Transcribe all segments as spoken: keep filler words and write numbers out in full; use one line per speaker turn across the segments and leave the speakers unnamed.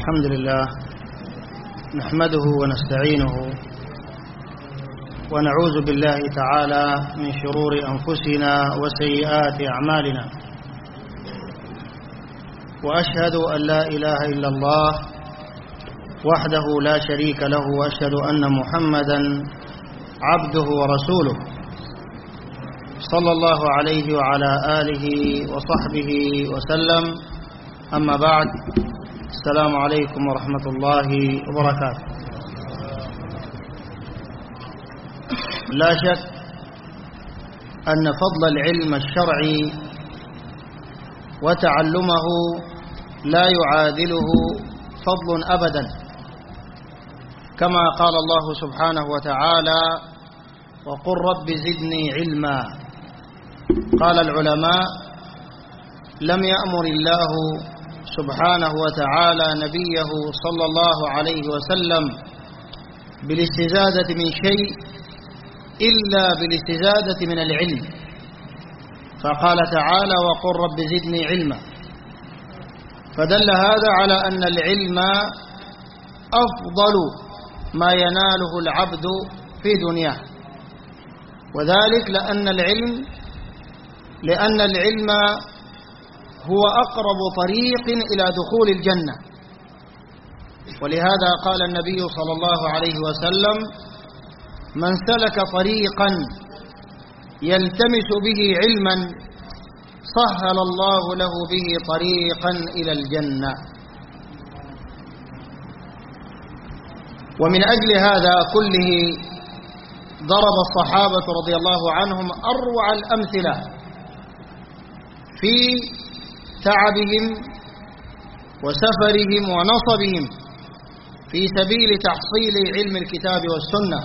الحمد لله نحمده ونستعينه ونعوذ بالله تعالى من شرور أنفسنا وسيئات أعمالنا، وأشهد أن لا إله إلا الله وحده لا شريك له، وأشهد أن محمدًا عبده ورسوله صلى الله عليه وعلى آله وصحبه وسلم. أما بعد، السلام عليكم ورحمة الله وبركاته. لا شك أن فضل العلم الشرعي وتعلمه لا يعادله فضل أبدا، كما قال الله سبحانه وتعالى: وقل رب زدني علما. قال العلماء: لم يأمر الله سبحانه وتعالى نبيه صلى الله عليه وسلم بالاستزادة من شيء إلا بالاستزادة من العلم، فقال تعالى: وقل رب زدني علما. فدل هذا على أن العلم أفضل ما يناله العبد في دنياه، وذلك لأن العلم لأن العلم هو أقرب طريق إلى دخول الجنة. ولهذا قال النبي صلى الله عليه وسلم: من سلك طريقا يلتمس به علما سهل الله له به طريقا إلى الجنة. ومن أجل هذا كله ضرب الصحابة رضي الله عنهم أروع الأمثلة في تعبهم وسفرهم ونصبهم في سبيل تحصيل علم الكتاب والسنة.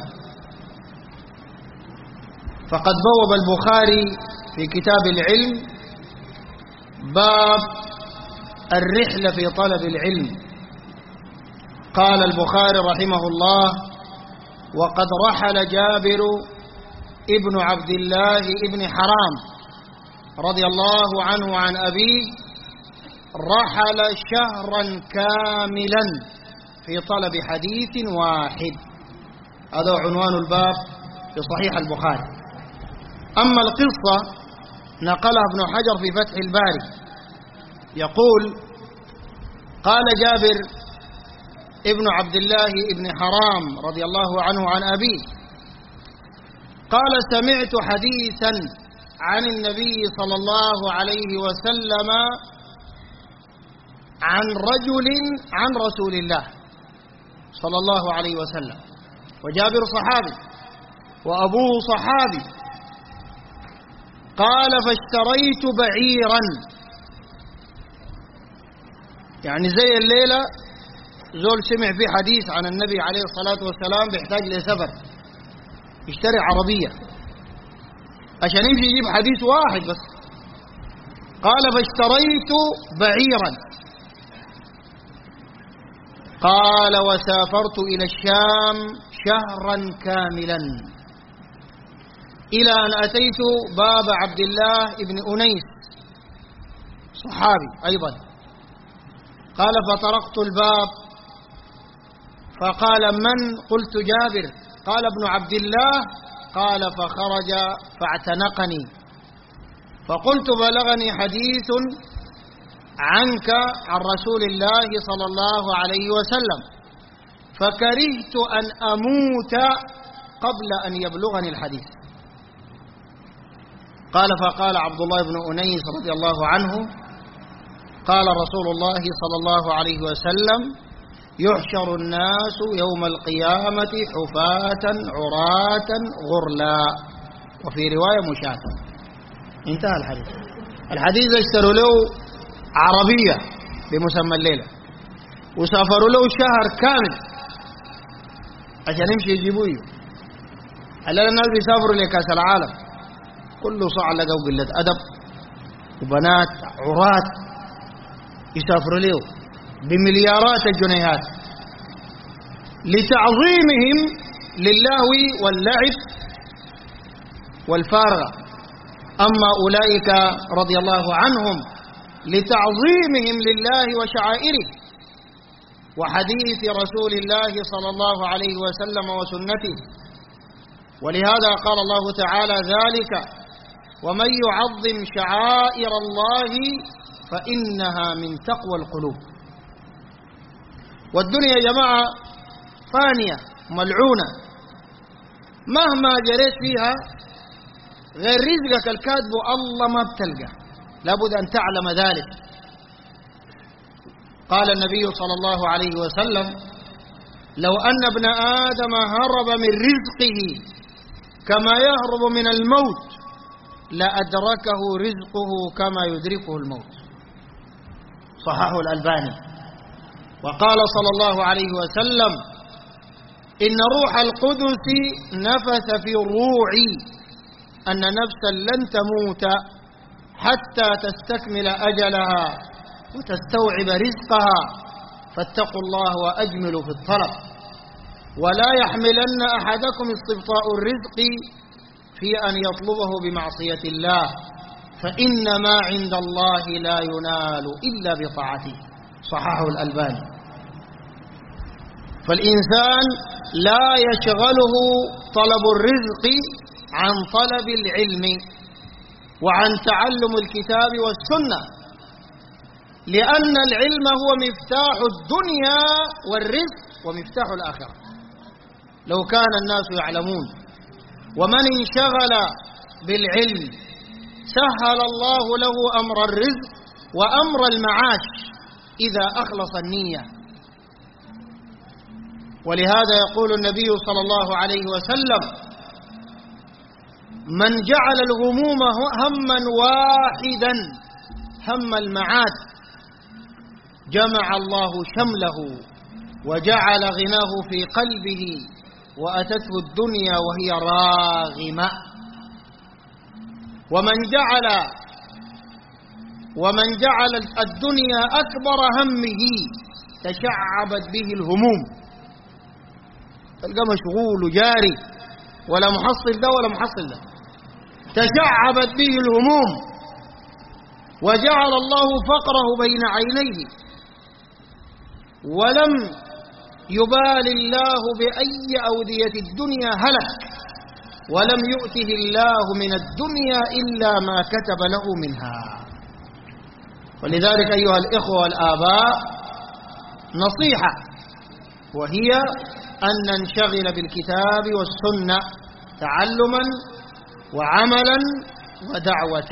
فقد بوب البخاري في كتاب العلم باب الرحلة في طلب العلم. قال البخاري رحمه الله: وقد رحل جابر ابن عبد الله ابن حرام رضي الله عنه عن أبيه، رحل شهرا كاملا في طلب حديث واحد. هذا عنوان الباب في صحيح البخاري. أما القصة نقلها ابن حجر في فتح الباري، يقول: قال جابر ابن عبد الله ابن حرام رضي الله عنه عن أبيه، قال: سمعت حديثا عن النبي صلى الله عليه وسلم عن رجل عن رسول الله صلى الله عليه وسلم، وجابر صحابي وأبوه صحابي. قال: فاشتريت بعيرا، يعني زي الليلة زول سمع في حديث عن النبي عليه الصلاة والسلام بيحتاج لسفر، يشتري عربية عشان يمشي يجيب حديث واحد بس. قال: فاشتريت بعيرا. قال: وسافرت إلى الشام شهرا كاملا إلى أن أتيت باب عبد الله بن أنيس صحابي أيضا. قال: فطرقت الباب فقال: من؟ قلت: جابر. قال: ابن عبد الله. قال: فخرج فاعتنقني، فقلت: بلغني حديث عنك عن رسول الله صلى الله عليه وسلم، فكرهت أن أموت قبل أن يبلغني الحديث. قال: فقال عبد الله بن أنيس رضي الله عنه: قال رسول الله صلى الله عليه وسلم: يحشر الناس يوم القيامة حفاة عراة غرلا، وفي رواية مشاة. انتهى الحديث. الحديث اشتروا له عربية بمسمى الليلة، وسافروا له شهر كامل عشان يمشي يجيبوه. هلا الناس بيسافروا لكأس العالم كله صاع لقوا قلة أدب وبنات عراة، يسافروا له بمليارات الجنيهات لتعظيمهم للهو واللعب والفارغة. أما أولئك رضي الله عنهم لتعظيمهم لله وشعائره، وحديث رسول الله صلى الله عليه وسلم وسنته. ولهذا قال الله تعالى ذلك: ومن يعظم شعائر الله فإنها من تقوى القلوب. والدنيا يا جماعة فانية ملعونة، مهما جريت فيها غير رزقك الكاتب الله ما بتلقى، لابد أن تعلم ذلك. قال النبي صلى الله عليه وسلم: لو أن ابن آدم هرب من رزقه كما يهرب من الموت لأدركه رزقه كما يدركه الموت. صححه الألباني. وقال صلى الله عليه وسلم: إن روح القدس نفث في روعي أن نفسا لن تموت حتى تستكمل أجلها وتستوعب رزقها، فاتقوا الله وأجملوا في الطلب، ولا يحملن أحدكم استبطاء الرزق في أن يطلبه بمعصية الله، فإن ما عند الله لا ينال إلا بطاعته. صححه الألباني. فالإنسان لا يشغله طلب الرزق عن طلب العلم وعن تعلم الكتاب والسنة، لأن العلم هو مفتاح الدنيا والرزق ومفتاح الآخرة لو كان الناس يعلمون. ومن انشغل بالعلم سهل الله له أمر الرزق وأمر المعاش إذا أخلص النية. ولهذا يقول النبي صلى الله عليه وسلم: من جعل الغموم هما واحدا هم المعاد جمع الله شمله وجعل غناه في قلبه وأتته الدنيا وهي راغمة. ومن جعل ومن جعل الدنيا أكبر همه تشعبت به الهموم، تلقى مشغول وجاري ولا محصل ده ولا محصل ده، تشعبت به الهموم وجعل الله فقره بين عينيه، ولم يبال الله بأي أودية الدنيا هلك، ولم يؤته الله من الدنيا إلا ما كتب له منها. ولذلك أيها الإخوة والآباء نصيحة، وهي أن ننشغل بالكتاب والسنة تعلما وعملا ودعوة،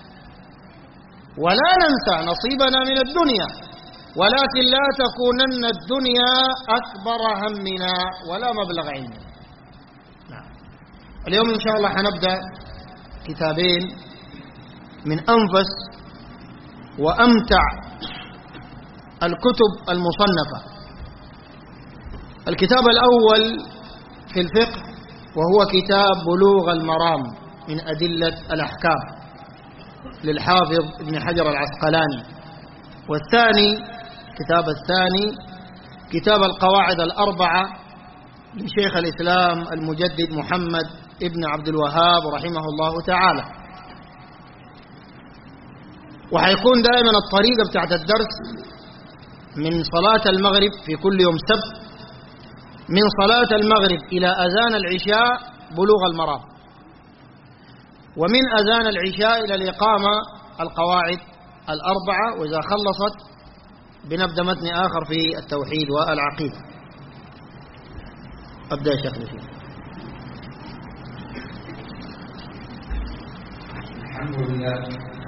ولا ننسى نصيبنا من الدنيا، ولكن لا تكونن الدنيا أكبر همنا ولا مبلغ علمنا. نعم. اليوم إن شاء الله حنبدأ كتابين من أنفس وأمتع الكتب المصنفة. الكتاب الأول في الفقه وهو كتاب بلوغ المرام من أدلة الأحكام للحافظ ابن حجر العسقلاني، والثاني الكتاب الثاني كتاب القواعد الأربعة لشيخ الإسلام المجدد محمد ابن عبد الوهاب رحمه الله تعالى. وحيكون دائما الطريقة بتاعت الدرس من صلاة المغرب في كل يوم سبت، من صلاة المغرب إلى أذان العشاء بلوغ المرام، ومن أذان العشاء إلى الإقامة القواعد الأربعة، وإذا خلصت بنبدأ متن آخر في التوحيد والعقيدة. أبدأ يا شيخ نشيد.
الحمد لله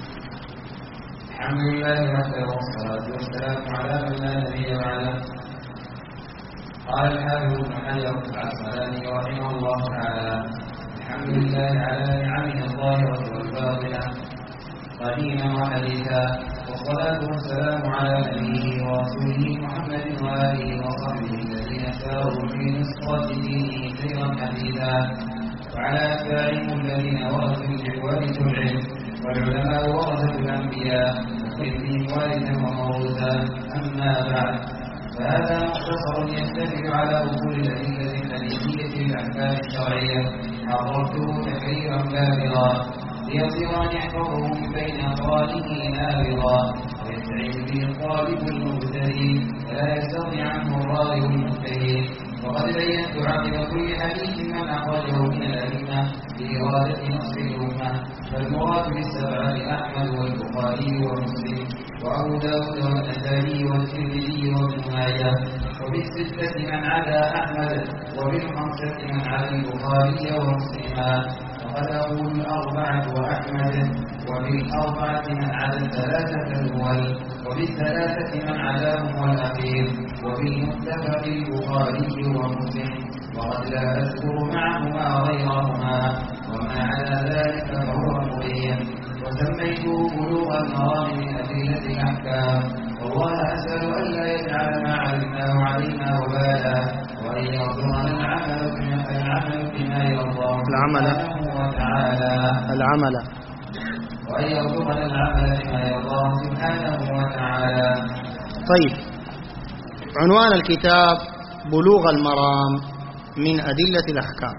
الحمد لله وحده والصلاة والسلام على من لا نبي بعده. قال الحافظ ابن حجر العسقلاني رحمه الله تعالى: الحمد لله على نعمه الظاهرة والباطنة قديما وحديثا، والصلاة والسلام على نبيه ورسوله محمد وآله وصحبه الذين ساروا في نصرة دينه سيرا حديثا، وعلى أتباعهم الذين ورثوا ورثوا العلم، والعلماء ورثة الأنبياء وكلهم وارثا وموروثا. أما بعد، فهذا مختصر يستند على أصول الأدلة الحديثية للأحكام الشرعية، حررته تحريرا بالغا ليصير أن يحفظه من بين أقرانه نابغا، يستعين به الطالب المبتدئ فلا يستغني عنه الراوي المجتهد. وقد بينت عقب كل حديث من أخرجه من الأئمة بإرادة نصر الأمة. فالمراد بالسبعة أحمد والبخاري ومسلم وأبو داود والنسائي والترمذي وابن ماجه. وبالستة من عدا أحمد وبالخمسة من عدا البخاري ومسلما. وقد أقول الأربعة وأحمد وبالأربعة من عدا الثلاثة الأول وبالثلاثة من عداهم والأخير وبالمتفق البخاري ومسلم. وقد لا أذكر معهما غيرهما وما عدا ذلك فهو مبين. وسميته بلوغ المرام من أدلة الأحكام. والله أسأل ألا يجعل ما علمناه علينا وبالا وأن يرزقنا العمل بما العمل بما يرضى سبحانه وتعالى
العمل
وأن يرزقنا العمل بما يرضى سبحانه وتعالى.
طيب، عنوان الكتاب بلوغ المرام من أدلة الأحكام.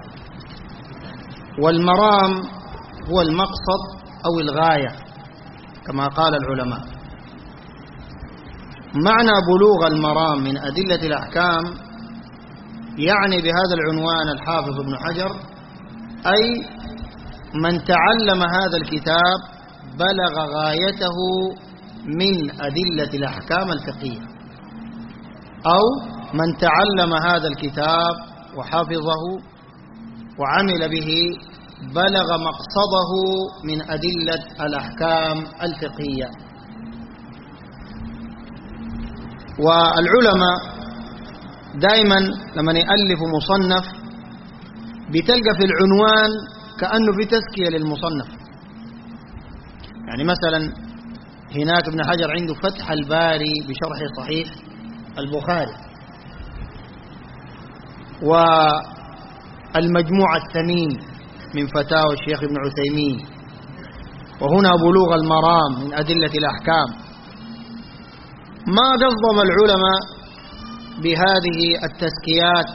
والمرام هو المقصد أو الغاية كما قال العلماء. معنى بلوغ المرام من أدلة الأحكام يعني بهذا العنوان الحافظ ابن حجر أي من تعلم هذا الكتاب بلغ غايته من أدلة الأحكام الفقهية، أو من تعلم هذا الكتاب وحفظه وعمل به بلغ مقصده من أدلة الأحكام الفقهية. والعلماء دائما لما يألف مصنف بتلقى في العنوان كأنه في تزكية للمصنف. يعني مثلا هناك ابن حجر عنده فتح الباري بشرح صحيح البخاري، والمجموع الثمين من فتاوى الشيخ ابن عثيمين، وهنا بلوغ المرام من أدلة الأحكام. ما قصدم العلماء بهذه التزكيات،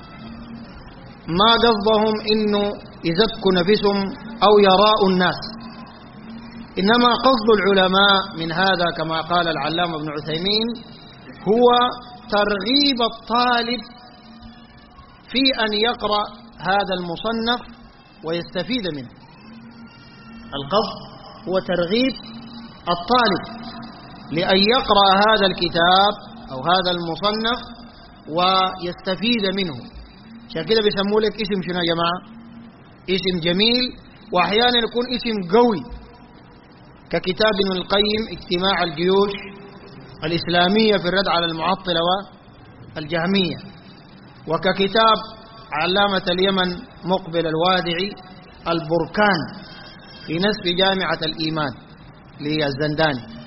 ما قصدهم إنه يزكوا نفسهم أو يراءوا الناس، إنما قصد العلماء من هذا كما قال العلامة ابن عثيمين هو ترغيب الطالب في أن يقرأ هذا المصنف ويستفيد منه. القصد هو ترغيب الطالب لأن يقرأ هذا الكتاب أو هذا المصنف ويستفيد منه. عشان كده بيسموه لك اسم شنو يا جماعة؟ اسم جميل، وأحيانا يكون اسم قوي، ككتاب ابن القيم اجتماع الجيوش الإسلامية في الرد على المعطلة والجهمية، وككتاب علامة اليمن مقبل الوادعي البركان في نسب جامعة الإيمان للزنداني.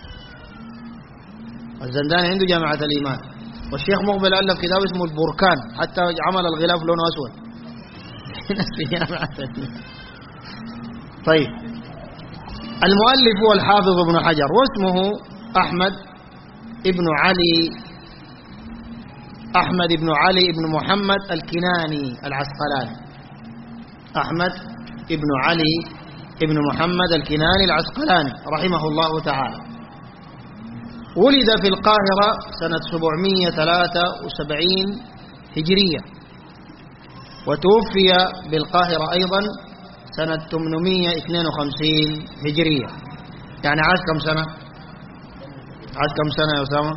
الزنداني عنده جامعة الإيمان، والشيخ مقبل ألف كتاب اسمه البركان، حتى عمل الغلاف لونه أسود في نسب جامعة الإيمان. طيب، المؤلف هو الحافظ ابن حجر، واسمه أحمد ابن علي أحمد ابن علي ابن محمد الكناني العسقلاني. أحمد ابن علي ابن محمد الكناني العسقلاني رحمه الله تعالى. ولد في القاهرة سنة سبعمائة وثلاثة وسبعين هجرية، وتوفي بالقاهرة أيضا سنة ثمانمائة واثنين وخمسين هجرية. يعني عاش كم سنة؟ عاش كم سنة يا أسامة؟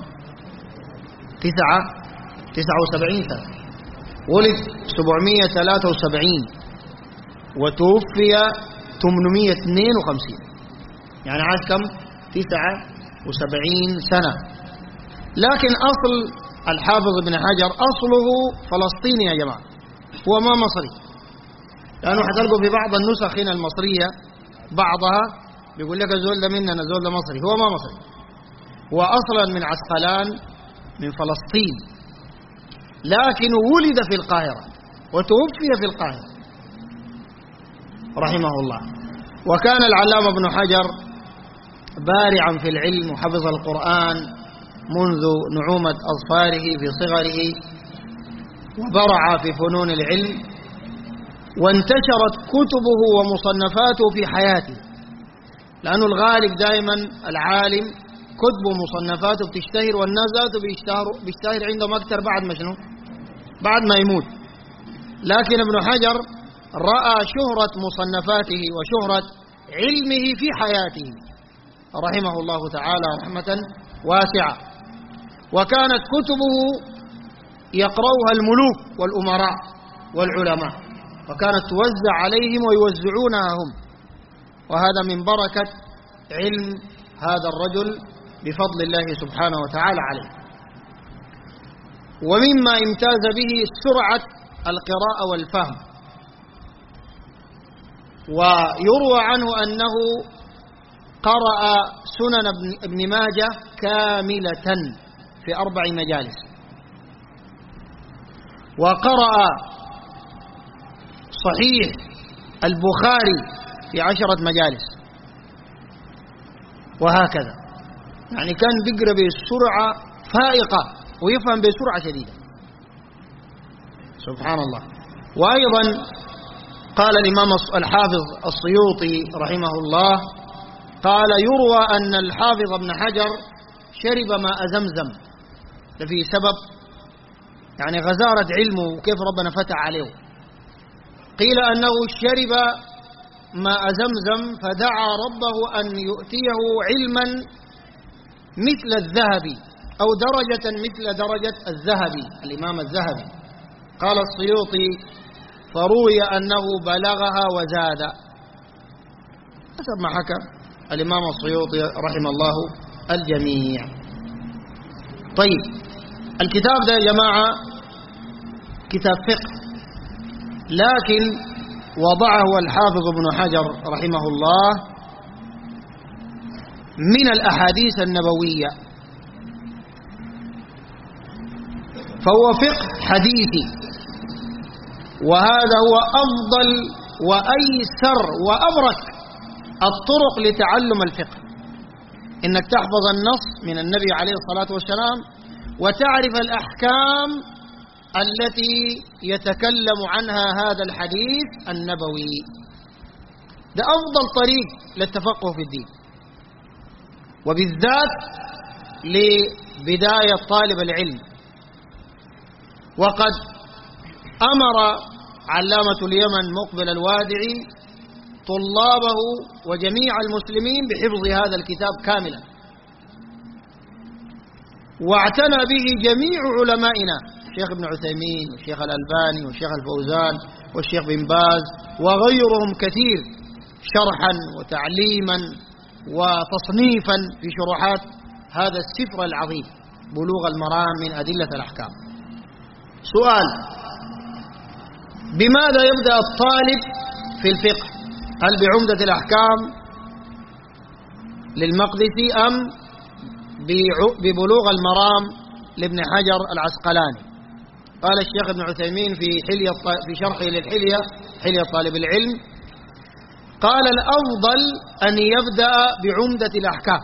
تسعة تسعة وسبعين سنة. ولد سبعمائة وثلاثة وسبعين وتوفي ثمانمائة واثنين وخمسين، يعني عاش كم؟ تسعة وسبعين سنة. لكن أصل الحافظ ابن حجر أصله فلسطيني يا جماعة، هو ما مصري، لأنه حتلقوا في بعض النسخ هنا المصرية بعضها بيقول لك الزول ده مننا، الزول ده مصري، هو ما مصري، هو أصلا من عسقلان من فلسطين، لكن ولد في القاهرة وتوفي في القاهرة رحمه الله. وكان العلامة ابن حجر بارعا في العلم وحفظ القرآن منذ نعومة أظفاره في صغره، وبرع في فنون العلم، وانتشرت كتبه ومصنفاته في حياته، لأنه الغالب دائما العالم كتبه ومصنفاته بتشتهر، والناس ذاته بيشتهر بيشتهر عندهم أكثر بعد ما شنو؟ بعد ما يموت. لكن ابن حجر رأى شهرة مصنفاته وشهرة علمه في حياته رحمه الله تعالى رحمة واسعة، وكانت كتبه يقرأها الملوك والأمراء والعلماء، وكانت توزع عليهم ويوزعونها هم، وهذا من بركة علم هذا الرجل بفضل الله سبحانه وتعالى عليه. ومما امتاز به سرعة القراءة والفهم، ويروى عنه أنه قرأ سنن ابن ماجه كاملة في أربع مجالس، وقرأ صحيح البخاري في عشرة مجالس، وهكذا. يعني كان بيقرأ بسرعة فائقة ويفهم بسرعة شديدة، سبحان الله. وأيضا قال الإمام الحافظ السيوطي رحمه الله، قال يروى أن الحافظ ابن حجر شرب ماء زمزم، لفي سبب يعني غزارة علمه وكيف ربنا فتح عليه. قيل أنه شرب ماء زمزم فدعا ربه أن يؤتيه علما مثل الذهبي أو درجة مثل درجة الذهبي، الإمام الذهبي. قال السيوطي فروي أنه بلغها وزاد، حسب ما حكى الإمام السيوطي رحمه الله الجميع. طيب، الكتاب ده يا جماعة كتاب فقه، لكن وضعه الحافظ ابن حجر رحمه الله من الأحاديث النبوية، فهو فقه حديثي، وهذا هو أفضل وأيسر وأبرك الطرق لتعلم الفقه، إنك تحفظ النص من النبي عليه الصلاة والسلام وتعرف الأحكام التي يتكلم عنها هذا الحديث النبوي. ده أفضل طريق للتفقه في الدين، وبالذات لبداية طالب العلم. وقد أمر علامة اليمن مقبل الوادعي طلابه وجميع المسلمين بحفظ هذا الكتاب كاملا، واعتنى به جميع علمائنا، الشيخ ابن عثيمين والشيخ الألباني والشيخ الفوزان والشيخ بن باز وغيرهم كثير، شرحا وتعليما وتصنيفا في شروحات هذا السفر العظيم بلوغ المرام من أدلة الأحكام. سؤال: بماذا يبدأ الطالب في الفقه؟ هل بعمدة الأحكام للمقدسي أم ببلوغ المرام لابن حجر العسقلاني؟ قال الشيخ ابن عثيمين في حلية في شرحه للحلية حلية طالب العلم، قال الأفضل أن يبدأ بعمدة الأحكام،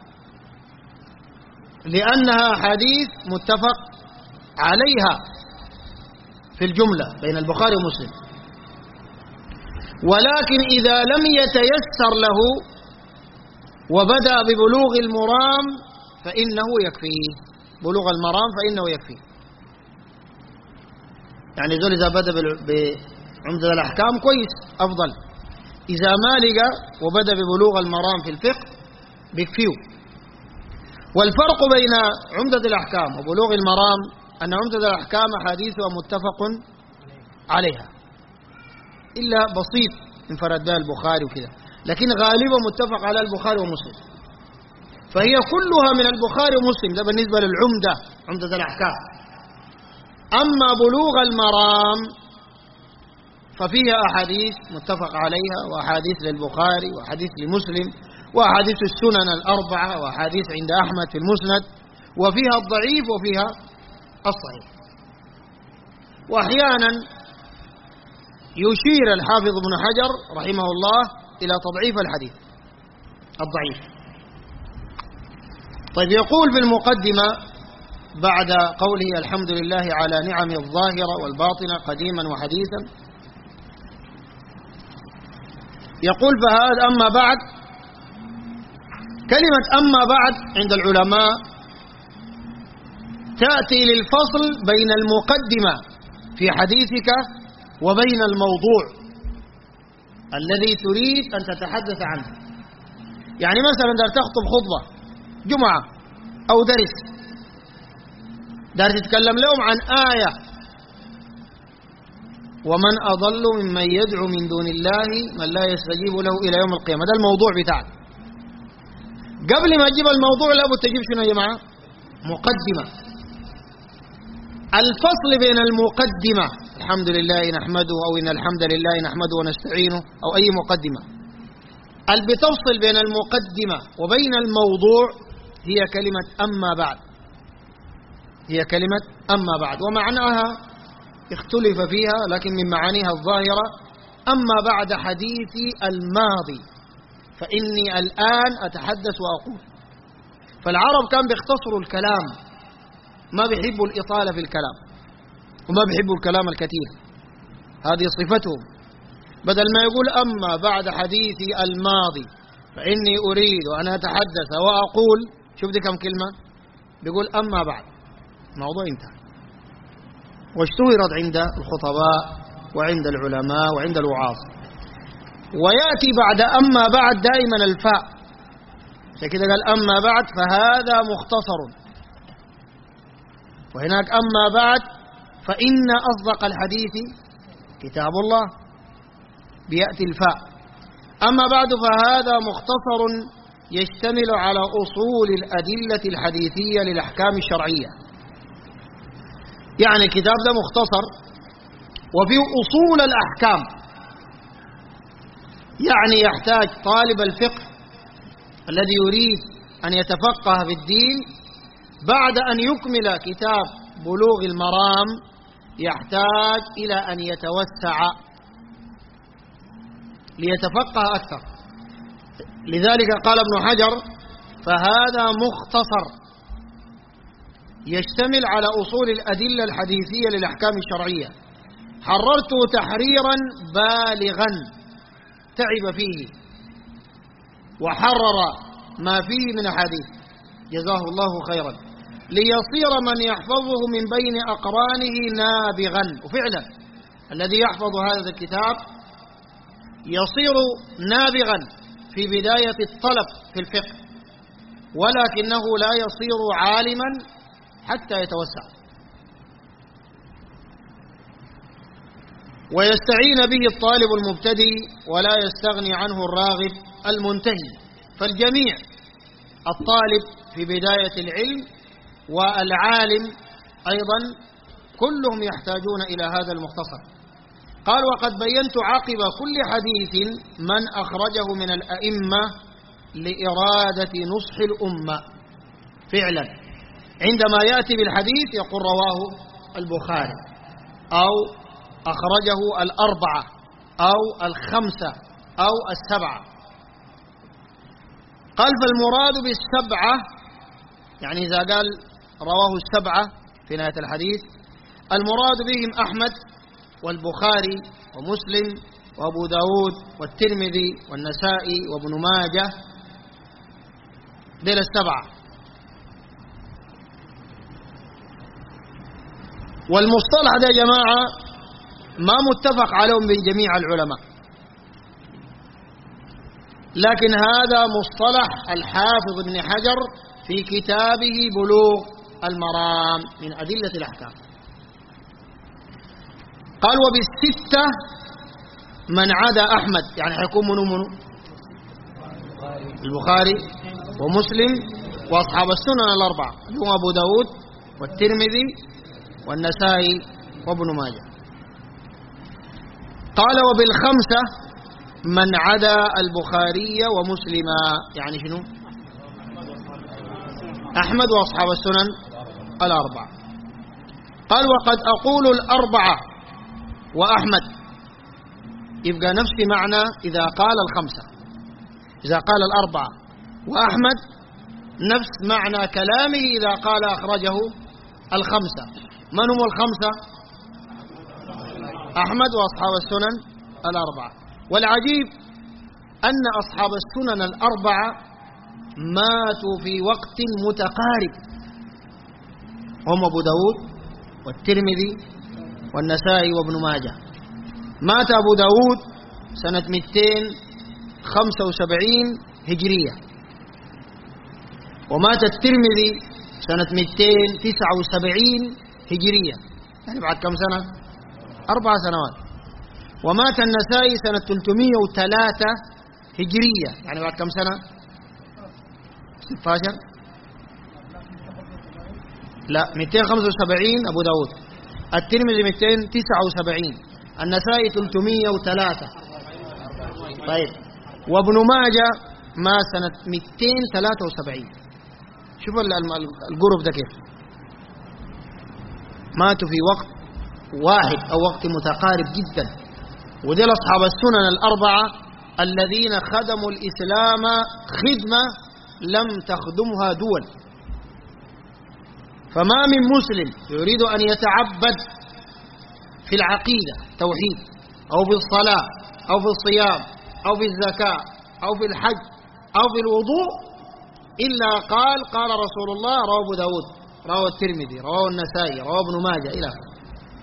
لأنها حديث متفق عليها في الجملة بين البخاري ومسلم. ولكن إذا لم يتيسر له وبدأ ببلوغ المرام فإنه يكفيه، بلوغ المرام فإنه يكفيه. يعني ذول إذا بدأ بعمدة الأحكام كويس أفضل، إذا ما لقى وبدأ ببلوغ المرام في الفقه بيكفيه. والفرق بين عمدة الأحكام وبلوغ المرام أن عمدة الأحكام حديثها متفق عليها، إلا بسيط انفرد بها البخاري وكذا، لكن غالبا متفق على البخاري ومسلم، فهي كلها من البخاري ومسلم. ده بالنسبة للعمدة، عمدة الأحكام. أما بلوغ المرام ففيها أحاديث متفق عليها، وأحاديث للبخاري وأحاديث لمسلم وأحاديث السنن الأربعة وأحاديث عند أحمد في المسند، وفيها الضعيف وفيها الصحيح. وأحيانا يشير الحافظ ابن حجر رحمه الله إلى تضعيف الحديث الضعيف. طيب، يقول في المقدمة بعد قوله الحمد لله على نعمه الظاهرة والباطنة قديما وحديثا، يقول: فهذا أما بعد، كلمة أما بعد عند العلماء تأتي للفصل بين المقدمة في حديثك وبين الموضوع الذي تريد أن تتحدث عنه. يعني مثلا دار تخطب خطبة جمعة أو درس، دار تتكلم لهم عن آية، ومن أضل ممن يدعو من دون الله من لا يستجيب له إلى يوم القيامة. ده الموضوع بتاعك. قبل ما تجيب الموضوع لابد تجيب شنو يا جماعة؟ مقدمة. الفصل بين المقدمة الحمد لله نحمده أو إن الحمد لله نحمده ونستعينه أو أي مقدمة، اللي بتفصل بين المقدمة وبين الموضوع هي كلمة أما بعد. هي كلمة أما بعد، ومعناها اختلف فيها، لكن من معانيها الظاهرة أما بعد حديثي الماضي فإني الآن أتحدث وأقول. فالعرب كان بيختصروا الكلام، ما بيحبوا الإطالة في الكلام وما بيحبوا الكلام الكثير، هذه صفتهم. بدل ما يقول أما بعد حديثي الماضي فإني أريد أن أتحدث وأقول، شوف دي كم كلمة، بيقول أما بعد، موضوع انتهى. واشتهرت عند الخطباء وعند العلماء وعند الوعاظ. ويأتي بعد أما بعد دائما الفاء، فكذا قال أما بعد فهذا مختصر، وهناك أما بعد فإن أصدق الحديث كتاب الله، بيأتي الفاء. أما بعد فهذا مختصر يشتمل على أصول الأدلة الحديثية للأحكام الشرعية. يعني الكتاب ده مختصر وفيه أصول الأحكام، يعني يحتاج طالب الفقه الذي يريد أن يتفقه في الدين بعد أن يكمل كتاب بلوغ المرام يحتاج إلى أن يتوسع ليتفقه أكثر. لذلك قال ابن حجر فهذا مختصر يشتمل على أصول الأدلة الحديثية للأحكام الشرعية، حررته تحريرا بالغا تعب فيه وحرر ما فيه من حديث، جزاه الله خيرا، ليصير من يحفظه من بين أقرانه نابغا. وفعلا الذي يحفظ هذا الكتاب يصير نابغا في بداية الطلب في الفقه، ولكنه لا يصير عالما حتى يتوسع. ويستعين به الطالب المبتدئ ولا يستغني عنه الراغب المنتهي. فالجميع، الطالب في بداية العلم والعالم أيضا، كلهم يحتاجون إلى هذا المختصر. قال وقد بينت عقب كل حديث من أخرجه من الأئمة لإرادة نصح الأمة. فعلا عندما يأتي بالحديث يقول رواه البخاري أو أخرجه الأربعة أو الخمسة أو السبعة. قال فالمراد بالسبعة، يعني إذا قال رواه السبعة في نهاية الحديث، المراد بهم أحمد والبخاري ومسلم وأبو داود والترمذي والنسائي وابن ماجه، ديل السبعة. والمصطلح ده يا جماعة ما متفق عليهم بين جميع العلماء، لكن هذا مصطلح الحافظ ابن حجر في كتابه بلوغ المرام من أدلة الأحكام. قال وبالستة من عدا أحمد، يعني حيكون منو منو البخاري ومسلم وأصحاب السنن الأربعة، هم أبو داود والترمذي والنسائي وابن ماجه. قال وبالخمسة من عدا البخاري ومسلما، يعني شنو؟ أحمد وأصحاب السنن الأربعة. قال وقد أقول الأربعة وأحمد، يبقى نفس معنى إذا قال الخمسة. إذا قال الأربعة وأحمد نفس معنى كلامه إذا قال أخرجه الخمسة. من هم الخمسة؟ أحمد وأصحاب السنن الأربعة. والعجيب أن أصحاب السنن الأربعة ماتوا في وقت متقارب، هم أبو داود والترمذي والنسائي وابن ماجه. مات أبو داود سنة مئتين وخمسة وسبعين هجرية، ومات الترمذي سنة مئتين وتسعة وسبعين هجرية، يعني بعد كم سنة؟ أربع سنوات. ومات النسائي سنة ثلاثمئة وثلاثة هجرية، يعني بعد كم سنة؟ ستة عشر. لا، مئتين وخمسة وسبعين أبو داود، الترمذي مئتين وتسعة وسبعين، النسائي ثلاثمئة وثلاثة. طيب، وابن ماجه ما سنة مئتين وثلاثة وسبعين. شوفوا القرب ده كيف ماتوا في وقت واحد أو وقت متقارب جدا. ودي أصحاب السنن الأربعة الذين خدموا الإسلام خدمة لم تخدمها دول. فما من مسلم يريد أن يتعبد في العقيدة توحيد أو في الصلاة أو في الصيام أو في الزكاة أو في الحج أو في الوضوء إلا قال قال رسول الله، رواه أبو داود، رواه الترمذي، رواه النسائي، رواه ابن ماجه إلى آخره.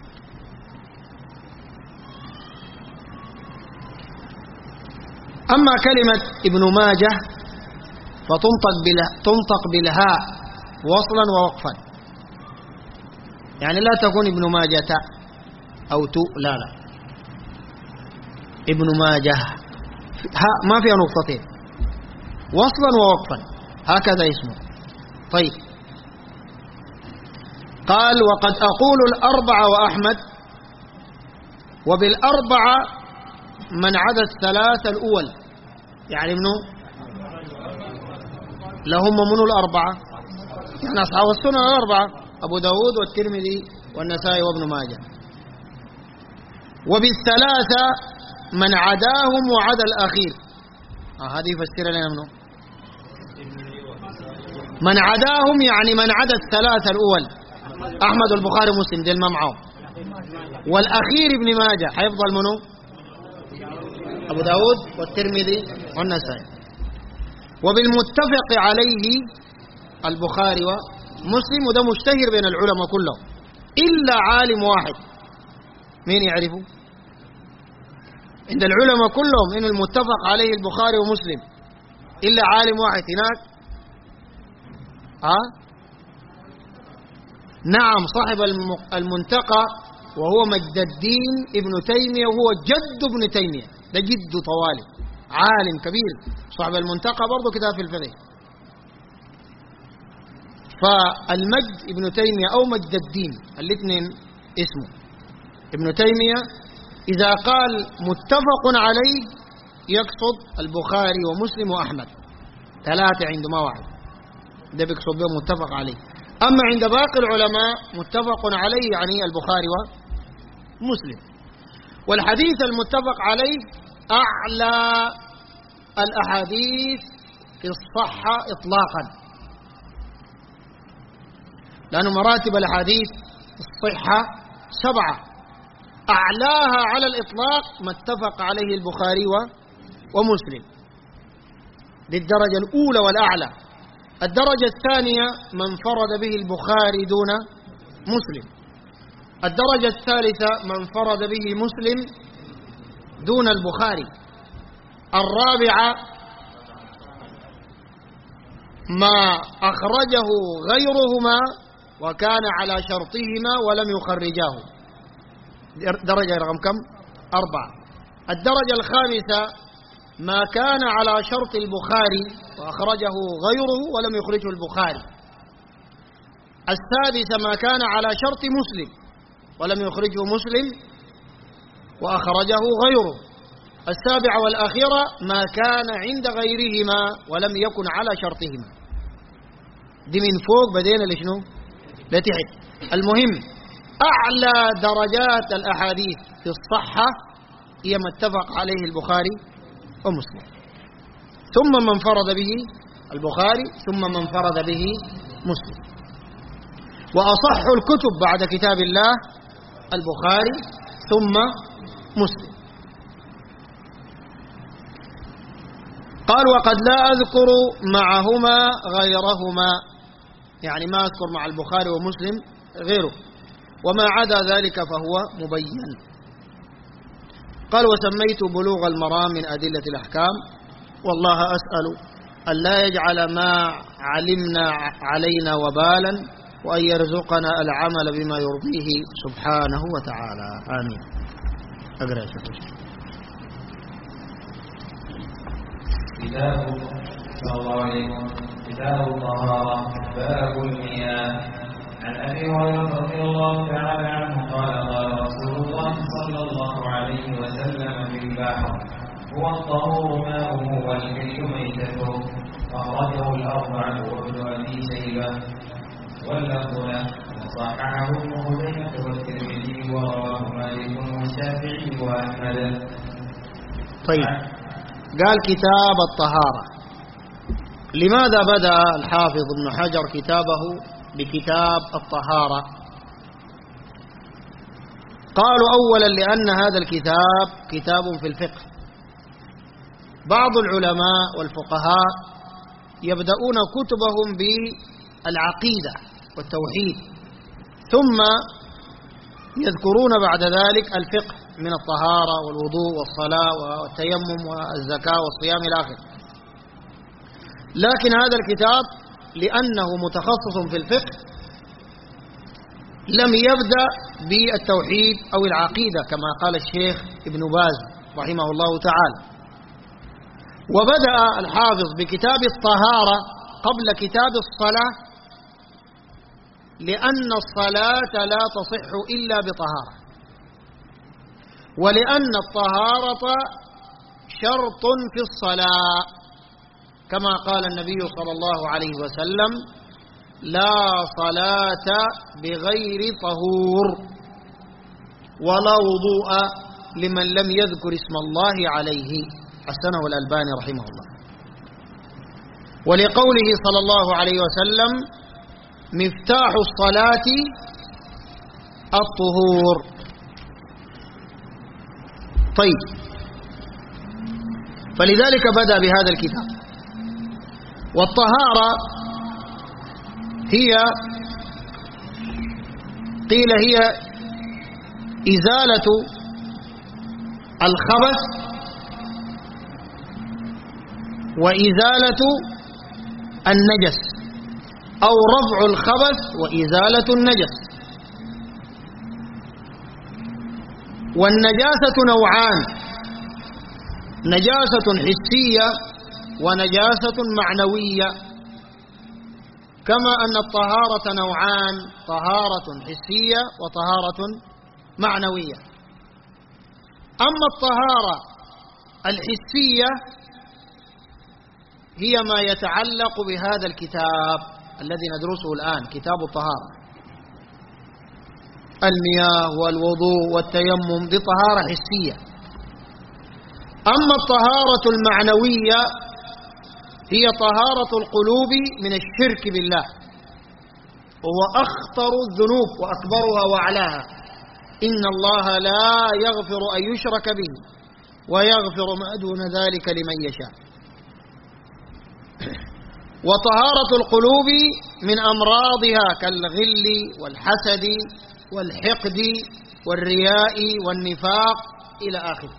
أما كلمة ابن ماجه فتنطق بله تنطق بالهاء وصلا ووقفا، يعني لا تكون ابن ماجة أو تو، لا لا، ابن ماجه ها ما فيها نقطتين، وصلا ووقفا، هكذا اسمه. طيب، قال وقد أقول الأربعة وأحمد، وبالأربعة من عدا الثلاثة الأول، يعني منه لهم منه الأربعة، يعني أصحاب السنن الأربعة أبو داود والترمذي والنسائي وابن ماجه. وبالثلاثة من عداهم وعدا الأخير. آه هذه يفسر لنا منه من عداهم، يعني من عدا الثلاثة الأول أحمد والبخاري ومسلم دي الممعون، والأخير ابن ماجه حيفضل منه أبو داود والترمذي والنسائي. وبالمتفق عليه البخاري ومسلم، وده مشتهر بين العلماء كلهم إلا عالم واحد. مين يعرفه؟ عند العلماء كلهم إن المتفق عليه البخاري ومسلم إلا عالم واحد هناك. ها؟ نعم، صاحب المنتقى وهو مجد الدين ابن تيمية، وهو جد ابن تيمية، ده جد طوالي، عالم كبير. صاحب المنتقى برضه كتاب في الفقه. فالمجد ابن تيمية أو مجد الدين الاثنين اسمه ابن تيمية. إذا قال متفق عليه يقصد البخاري ومسلم وأحمد، ثلاثة عند ما واحد، ده بيقصد به متفق عليه. أما عند باقي العلماء متفق عليه يعني البخاري ومسلم. والحديث المتفق عليه أعلى الأحاديث في الصحة إطلاقا، لأن مراتب الأحاديث الصحة سبعة، أعلاها على الإطلاق ما اتفق عليه البخاري ومسلم، للدرجة الأولى والأعلى. الدرجة الثانية ما انفرد به البخاري دون مسلم. الدرجة الثالثة ما انفرد به مسلم دون البخاري. الرابعة ما أخرجه غيرهما وكان على شرطهما ولم يخرجاه، درجة رقم كم؟ أربعة. الدرجة الخامسة ما كان على شرط البخاري وأخرجه غيره ولم يخرجه البخاري. السادسة ما كان على شرط مسلم ولم يخرجه مسلم وأخرجه غيره. السابعة والأخيرة ما كان عند غيرهما ولم يكن على شرطهما. دي من فوق بدينا لشنو؟ لتحت. المهم أعلى درجات الأحاديث في الصحة هي ما اتفق عليه البخاري ومسلم، ثم من انفرد به البخاري، ثم من انفرد به مسلم. وأصح الكتب بعد كتاب الله البخاري ثم مسلم. قال وقد لا أذكر معهما غيرهما، يعني ما أذكر مع البخاري ومسلم غيره، وما عدا ذلك فهو مبين. قال وسميت بلوغ المرام من أدلة الأحكام، والله أسأل أن لا يجعل ما علمنا علينا وبالا، وأن يرزقنا العمل بما يرضيه سبحانه وتعالى، آمين. أقرأ شكرا.
كتاب صلى الله عليه كتاب الطهارة، باب المياه. عن أبي هريرة رضي الله تعالى عنه قال قال رسول الله صلى الله عليه وسلم في البحر: هو الطهور ماؤه والحل ميتته. أخرجه الأربعة وابن أبي شيبة واللفظ له، وصححه ابن خزيمة والترمذي ورواه مالك والشافعي وأحمد.
طيب، قال كتاب الطهارة. لماذا بدأ الحافظ ابن حجر كتابه بكتاب الطهارة؟ قالوا أولا لأن هذا الكتاب كتاب في الفقه. بعض العلماء والفقهاء يبدأون كتبهم بالعقيدة والتوحيد، ثم يذكرون بعد ذلك الفقه من الطهارة والوضوء والصلاة والتيمم والزكاة والصيام إلى آخره. لكن هذا الكتاب لأنه متخصص في الفقه لم يبدأ بالتوحيد أو العقيدة كما قال الشيخ ابن باز رحمه الله تعالى، وبدأ الحافظ بكتاب الطهارة قبل كتاب الصلاة، لأن الصلاة لا تصح إلا بطهارة، ولأن الطهارة شرط في الصلاة، كما قال النبي صلى الله عليه وسلم: لا صلاة بغير طهور ولا وضوء لمن لم يذكر اسم الله عليه، حسنه الألباني رحمه الله. ولقوله صلى الله عليه وسلم: مفتاح الصلاة الطهور. طيب، فلذلك بدأ بهذا الكتاب. والطهارة هي قيل هي إزالة الخبث وإزالة النجس، أو رفع الخبث وإزالة النجس. والنجاسة نوعان: نجاسة حسية ونجاسة معنوية، كما أن الطهارة نوعان: طهارة حسية وطهارة معنوية. أما الطهارة الحسية هي ما يتعلق بهذا الكتاب الذي ندرسه الآن، كتاب الطهارة. المياه والوضوء والتيمم دي طهارة حسية. أما الطهارة المعنوية هي طهارة القلوب من الشرك بالله، وهو أخطر الذنوب وأكبرها وأعلاها. إن الله لا يغفر أن يشرك به ويغفر ما دون ذلك لمن يشاء. وطهارة القلوب من أمراضها كالغل والحسد والحقد والرياء والنفاق إلى آخره.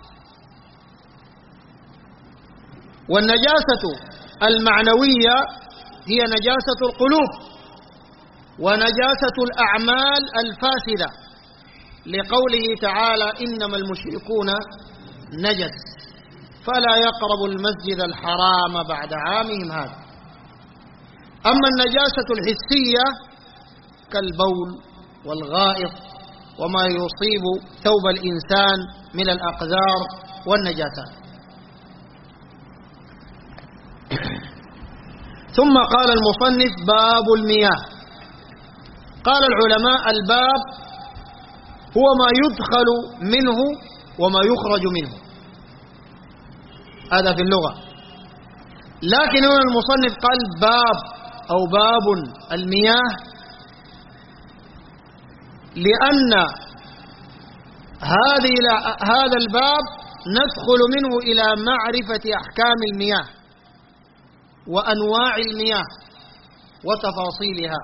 والنجاسة المعنوية هي نجاسة القلوب ونجاسة الأعمال الفاسدة، لقوله تعالى: إنما المشركون نجس فلا يقربوا المسجد الحرام بعد عامهم هذا. أما النجاسة الحسية كالبول والغائط وما يصيب ثوب الإنسان من الأقذار والنجاسات. ثم قال المصنف: باب المياه. قال العلماء: الباب هو ما يدخل منه وما يخرج منه، هذا في اللغة. لكن هنا المصنف قال باب أو باب المياه، لأن هذه هذا الباب ندخل منه إلى معرفة أحكام المياه وأنواع المياه وتفاصيلها.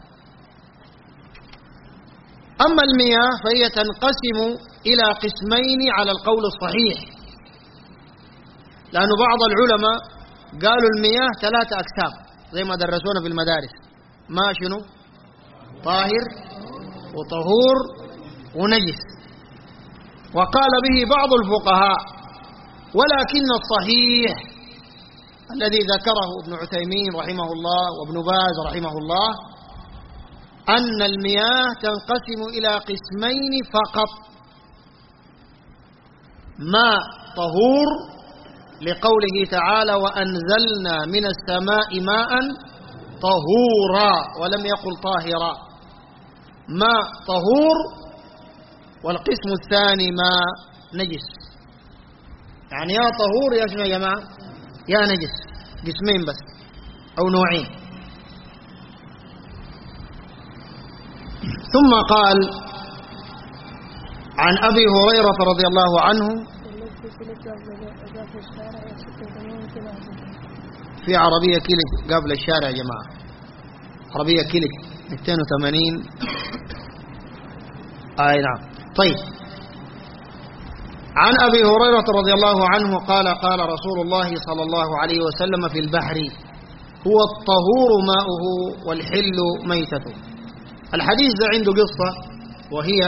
أما المياه فهي تنقسم إلى قسمين على القول الصحيح، لأن بعض العلماء قالوا المياه ثلاثة أقسام زي ما درسونا في المدارس: ما شنو؟ طاهر وطهور ونجس. وقال به بعض الفقهاء، ولكن الصحيح الذي ذكره ابن عثيمين رحمه الله وابن باز رحمه الله أن المياه تنقسم إلى قسمين فقط: ماء طهور لقوله تعالى: وأنزلنا من السماء ماء طهورا، ولم يقل طاهرا، ماء طهور. والقسم الثاني ماء نجس، يعني يا طهور يا شنو يا جماعة؟ يا نجس، قسمين بس أو نوعين. ثم قال عن أبي هريرة رضي الله عنه: في عربية كيلك قبل الشارع يا جماعة، عربية كيلك مئتين وثمانين. آي نعم. طيب، عن أبي هريرة رضي الله عنه قال: قال رسول الله صلى الله عليه وسلم في البحر: هو الطهور ماؤه والحل ميتته. الحديث ده عنده قصة، وهي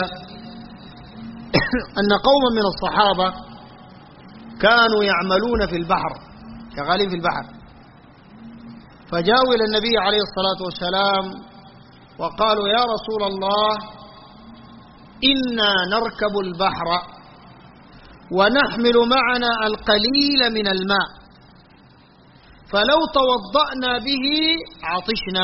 أن قوما من الصحابة كانوا يعملون في البحر، شغالين في البحر، فجاءوا إلى النبي عليه الصلاة والسلام وقالوا: يا رسول الله، إنا نركب البحر ونحمل معنا القليل من الماء، فلو توضأنا به عطشنا،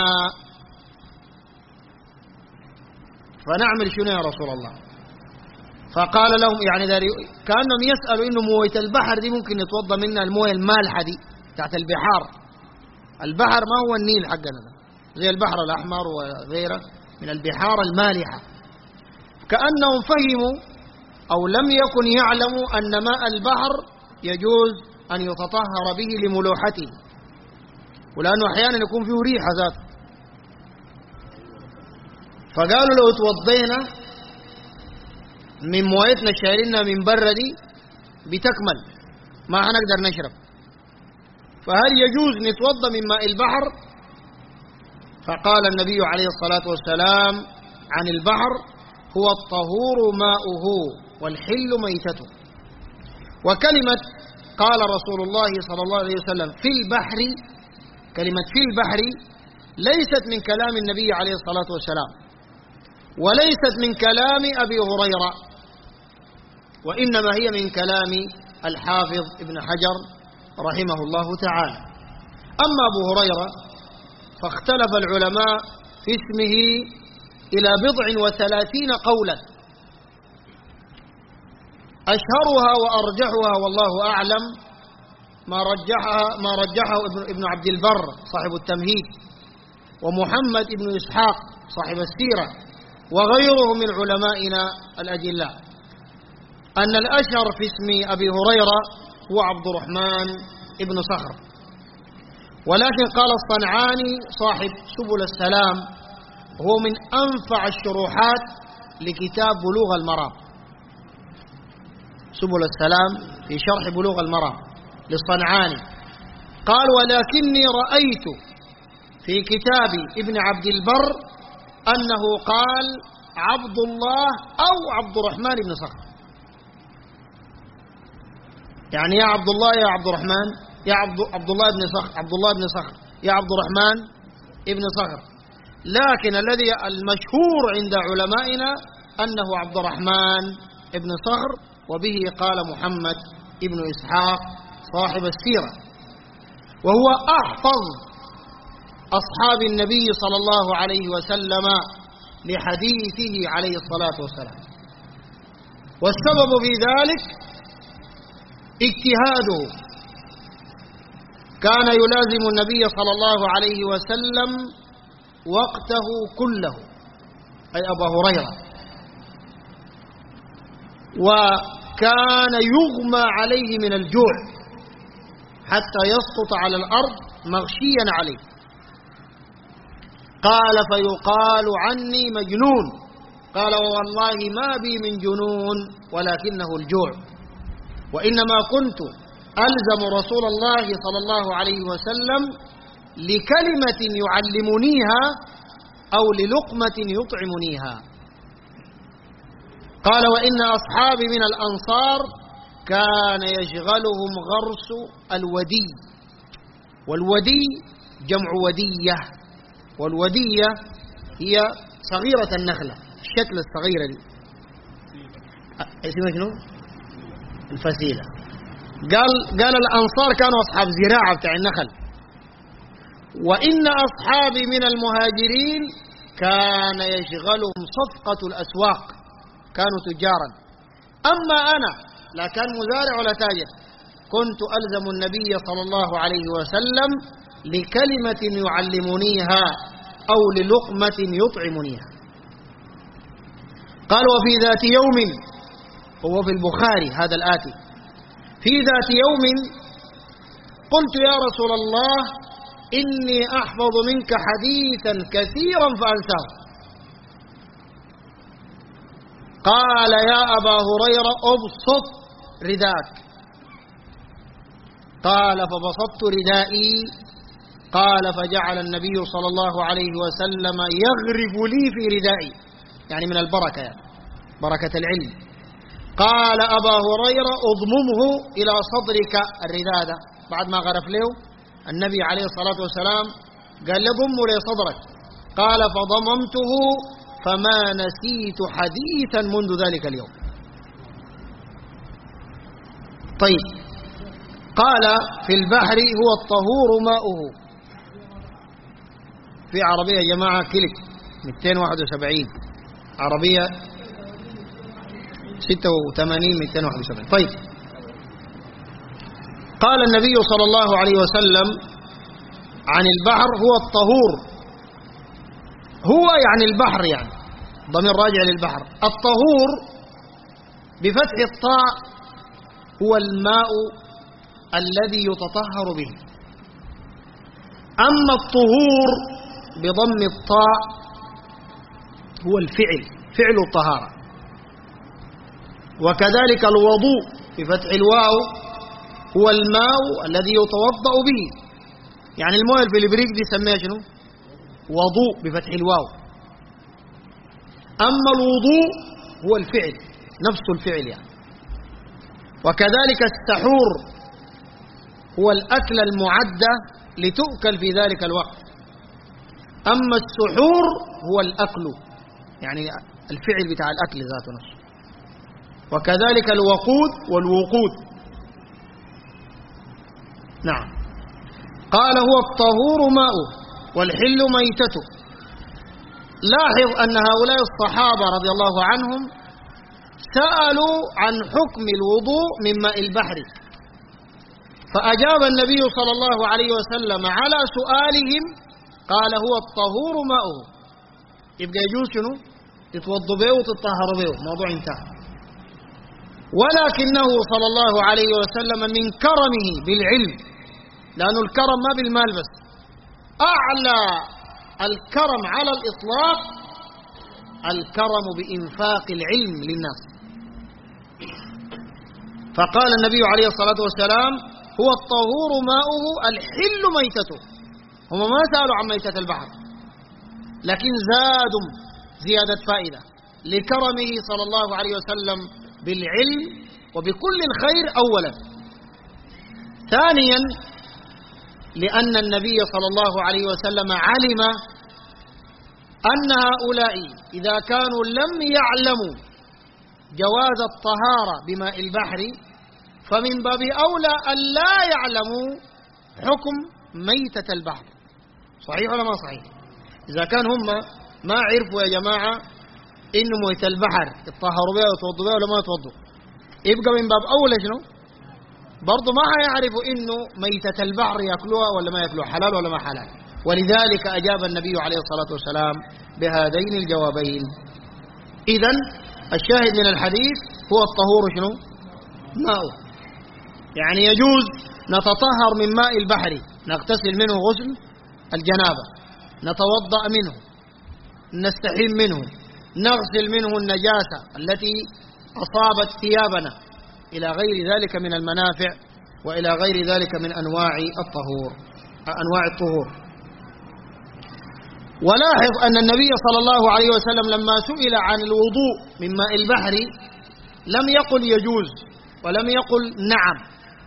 فنعمل شنو يا رسول الله؟ فقال لهم، يعني كأنهم يسألوا إنه موية البحر دي ممكن يتوضأ منها الموية المالحة دي تحت البحار. البحر ما هو النيل حقنا ده، زي البحر الأحمر وغيره من البحار المالحة. كأنهم فهموا أو لم يكن يعلموا أن ماء البحر يجوز أن يتطهر به لملوحته، ولأنه أحيانا يكون فيه ريحة ذاته. فقالوا: لو توضينا من مويتنا شايلنا من برا دي بتكمل، ما حنقدر نشرب، فهل يجوز نتوضى من ماء البحر؟ فقال النبي عليه الصلاة والسلام عن البحر: هو الطهور ماؤه والحل ميتته. وكلمة قال رسول الله صلى الله عليه وسلم في البحر، كلمة في البحر ليست من كلام النبي عليه الصلاة والسلام، وليست من كلام أبي هريرة، وإنما هي من كلام الحافظ ابن حجر رحمه الله تعالى. أما أبو هريرة فاختلف العلماء في اسمه إلى بضع وثلاثين قولا، أشهرها وأرجحها والله أعلم ما رجحها ما رجحه ابن عبد البر صاحب التمهيد، ومحمد بن إسحاق صاحب السيرة، وغيره من علمائنا الأجلاء، أن الأشهر في اسم أبي هريرة هو عبد الرحمن بن صخر. ولكن قال الصنعاني صاحب سبل السلام، هو من أنفع الشروحات لكتاب بلوغ المرام، سبل السلام في شرح بلوغ المرام للصنعاني، قال: ولكني رأيت في كتاب ابن عبد البر أنه قال عبد الله أو عبد الرحمن بن صخر، يعني يا عبد الله يا عبد الرحمن، يا عبد عبد الله بن صخر، عبد الله بن صخر، يا عبد الرحمن ابن صخر. لكن الذي المشهور عند علمائنا أنه عبد الرحمن ابن صخر، وبه قال محمد ابن إسحاق صاحب السيرة، وهو أحفظ أصحاب النبي صلى الله عليه وسلم لحديثه عليه الصلاة والسلام. والسبب في ذلك اجتهاده، كان يلازم النبي صلى الله عليه وسلم وقته كله، أي أبا هريرة، وكان يغمى عليه من الجوع حتى يسقط على الأرض مغشيا عليه. قال فيقال عني مجنون. قال والله ما بي من جنون ولكنه الجوع، وإنما كنت ألزم رسول الله صلى الله عليه وسلم لكلمة يعلمنيها أو للقمة يطعمنيها. قال وإن أصحابي من الأنصار كان يشغلهم غرس الودي، والودي جمع ودية، والودية هي صغيرة النخلة، الشكل الصغيرة دي اسمها شنو؟ الفسيلة. قال قال الأنصار كانوا أصحاب زراعة بتاع النخل، وإن أصحابي من المهاجرين كان يشغلهم صفقة الأسواق، كانوا تجارا. أما أنا لا كان مزارع ولا تاجر، كنت ألزم النبي صلى الله عليه وسلم لكلمة يعلمنيها أو للقمة يطعمنيها. قال وفي ذات يوم، هو في البخاري هذا الآتي، في ذات يوم قلت يا رسول الله إني أحفظ منك حديثا كثيرا فأنساه. قال يا أبا هريرة أبسط رداءك. قال فبسطت ردائي. قال فجعل النبي صلى الله عليه وسلم يغرف لي في ردائي، يعني من البركة، يعني بركة العلم. قال أبا هريرة أضممه إلى صدرك الرداء، بعد ما غرف له النبي عليه الصلاة والسلام قال له ضمه لصدرك. قال فضممته فما نسيت حديثا منذ ذلك اليوم. طيب، قال في البحر هو الطهور ماؤه. في عربية يا جماعة كلك مئتين وواحد وسبعين، عربية ستة وثمانين مئتين وواحد وسبعين. طيب، قال النبي صلى الله عليه وسلم عن البحر هو الطهور، هو يعني البحر، يعني ضمير راجع للبحر. الطهور بفتح الطاء هو الماء الذي يتطهر به، أما الطهور بضم الطاء هو الفعل، فعل الطهارة. وكذلك الوضوء بفتح الواو هو الماء الذي يتوضأ به، يعني الماء في الإبريق دي سميها شنو؟ وضوء بفتح الواو. أما الوضوء هو الفعل، نفس الفعل يعني. وكذلك السحور هو الأكل المعدة لتؤكل في ذلك الوقت. أما السحور هو الأكل، يعني الفعل بتاع الأكل ذاته نفسه. وكذلك الوقود والوقود. نعم. قال هو الطهور ماؤه والحل ميتته. لاحظ أن هؤلاء الصحابة رضي الله عنهم سألوا عن حكم الوضوء من ماء البحر، فأجاب النبي صلى الله عليه وسلم على سؤالهم قال هو الطهور ماؤه. يبقى يجوز شنو؟ تتوضوا به وتطهروا به، موضوع انتهى. ولكنه صلى الله عليه وسلم من كرمه بالعلم، لأن الكرم ما بالمال بس، أعلى الكرم على الإطلاق الكرم بإنفاق العلم للناس. فقال النبي عليه الصلاة والسلام هو الطهور ماؤه الحل ميتته. هم ما سألوا عن ميتة البحر، لكن زادوا زيادة فائدة لكرمه صلى الله عليه وسلم بالعلم وبكل الخير أولا. ثانيا، لأن النبي صلى الله عليه وسلم علم أن هؤلاء إذا كانوا لم يعلموا جواز الطهارة بماء البحر فمن باب أولى أن لا يعلموا حكم ميتة البحر. صحيح ولا ما صحيح؟ إذا كان هم ما عرفوا يا جماعة إنه ميتة البحر يتطهروا بها ويتوضوا بها ولا ما يتوضوا، يبقى من باب أولى شنو؟ برضو ما هيعرفوا إنه ميتة البحر يأكلوها ولا ما يأكلوها، حلال ولا ما حلال. ولذلك أجاب النبي عليه الصلاة والسلام بهذين الجوابين. إذن الشاهد من الحديث هو الطهور شنو؟ ماؤه، يعني يجوز نتطهر من ماء البحر نغتسل منه غسل الجنابة، نتوضأ منه، نستحيم منه، نغسل منه النجاسة التي أصابت ثيابنا، إلى غير ذلك من المنافع وإلى غير ذلك من أنواع الطهور أنواع الطهور. ولاحظ أن النبي صلى الله عليه وسلم لما سئل عن الوضوء من ماء البحر لم يقل يجوز ولم يقل نعم،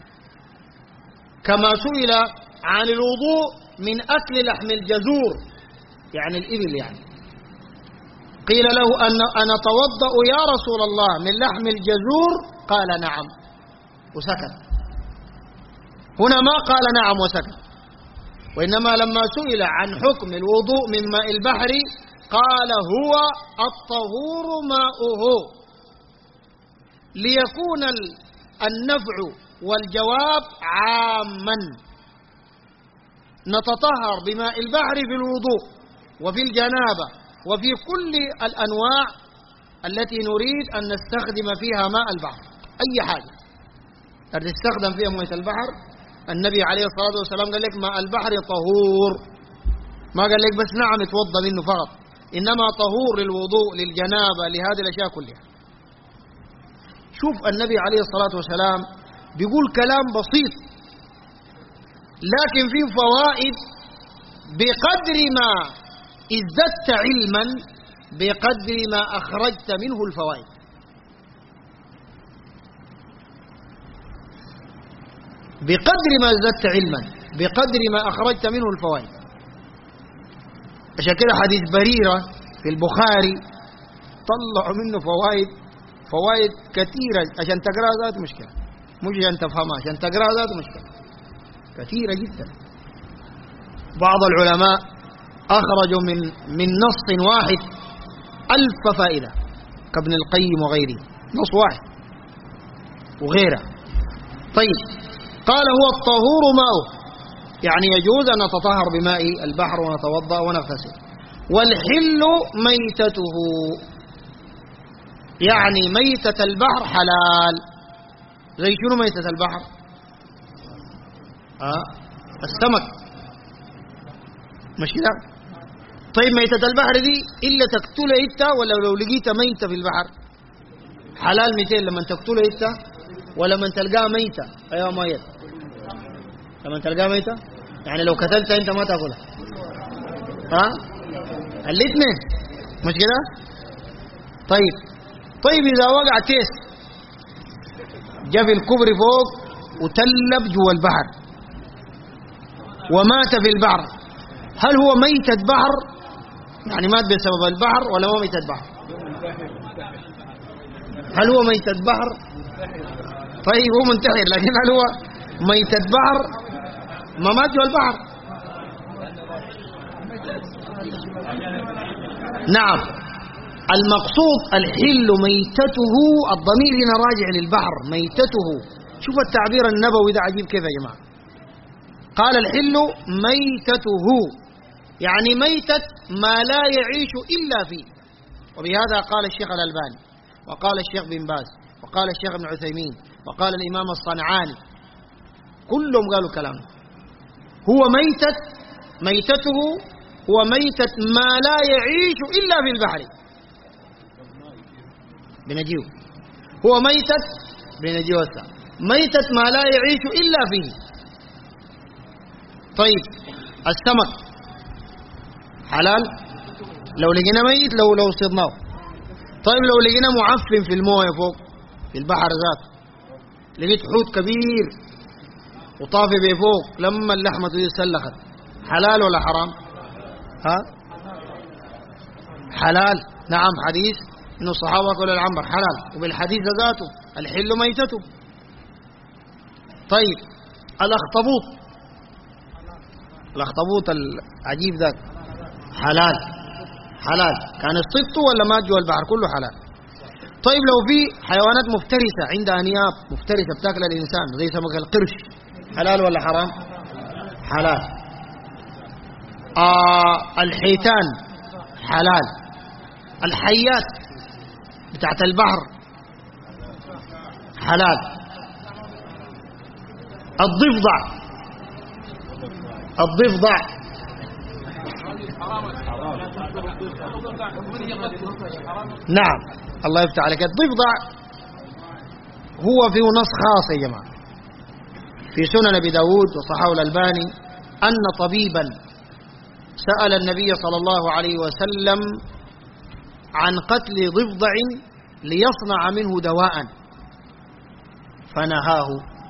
كما سئل عن الوضوء من أكل لحم الجزور يعني الإبل، يعني قيل له أن أنا أتوضأ يا رسول الله من لحم الجزور، قال نعم وسكت. هنا ما قال نعم وسكت، وإنما لما سئل عن حكم الوضوء من ماء البحر قال هو الطهور ماؤه، ليكون النفع والجواب عاما. نتطهر بماء البحر في الوضوء وفي الجنابة وفي كل الأنواع التي نريد أن نستخدم فيها ماء البحر، أي حاجة تستخدم فيها ماء البحر. النبي عليه الصلاة والسلام قال لك ماء البحر طهور، ما قال لك بس نعم اتوضى منه فقط، إنما طهور للوضوء للجنابة لهذه الأشياء كلها. شوف النبي عليه الصلاة والسلام بيقول كلام بسيط لكن فيه فوائد، بقدر ما ازددت علما بقدر ما أخرجت منه الفوائد. بقدر ما ازددت علما بقدر ما أخرجت منه الفوائد. عشان كده حديث بريرة في البخاري طلعوا منه فوائد فوائد كثيرة، عشان تقرأ ذات مشكلة، مش عشان تفهمها، عشان تقرأ ذات مشكلة كثيرة جدا. بعض العلماء أخرجوا من من نص واحد ألف فائدة كابن القيم وغيره، نص واحد وغيره. طيب قال هو الطهور ماؤه، يعني يجوز أن نتطهر بماء البحر ونتوضأ ونغتسل. والحل ميتته، يعني ميتة البحر حلال. زي شنو ميتة البحر؟ آه السمك، مش كده؟ طيب ميتة البحر دي إلا تقتلها إنت ولا لو لقيت ميتة في البحر حلال ميتين، لما تقتلها إنت ولما تلقاها ميتة؟ أيوة ميت لما تلقاها ميتة، يعني لو قتلتها أنت ما تأكلها. ها آه؟ الاثنين مش كده؟ طيب طيب إذا وقع كيس جاء في الكبر فوق وتلب جوا البحر ومات في البحر، هل هو ميتة بحر؟ يعني مات بسبب البحر ولا هو ميتة بحر؟ هل هو ميتة بحر؟ طيب هو منتحر، لكن هل هو ميتة بحر؟ ما مات جوا البحر. نعم المقصود الحل ميتته، الضمير هنا راجع للبحر، ميتته. شوف التعبير النبوي ده عجيب كيف يا جماعة. قال الحل ميتته، يعني ميتة ما لا يعيش إلا فيه. وبهذا قال الشيخ الألباني وقال الشيخ بن باز وقال الشيخ ابن عثيمين وقال الإمام الصنعاني، كلهم قالوا كلام. هو ميتة ميتته هو ميتة ما لا يعيش إلا في البحر، بنجيو هو ميتة بنجيوسا ميتة ما لا يعيش إلا فيه. طيب السمك حلال لو لقينا ميت، لو لو صدناه. طيب لو لقينا معفن في المويه فوق في البحر ذات، لقيت حوت كبير وطافي بفوق، لما اللحمة دي سلخت، حلال ولا حرام؟ ها حلال. نعم حديث إنه الصحابة قالوا العنبر حلال، وبالحديث ذاته الحل ميتته. طيب الأخطبوط الأخطبوط العجيب ذاك حلال حلال، كان الصيد ولا مات جوا البحر كله حلال. طيب لو في حيوانات مفترسة عندها أنياب مفترسة بتاكل الإنسان زي سمك القرش، حلال ولا حرام؟ حلال. آه الحيتان حلال. الحيات بتاعت البحر حلال. الضفدع الضفدع نعم الله يفتح عليك. الضفدع هو فيه نص خاص يا جماعة في سنن أبي داود وصححه الألباني أن طبيبا سأل النبي صلى الله عليه وسلم عن قتل ضفدع ليصنع منه دواء فنهاه.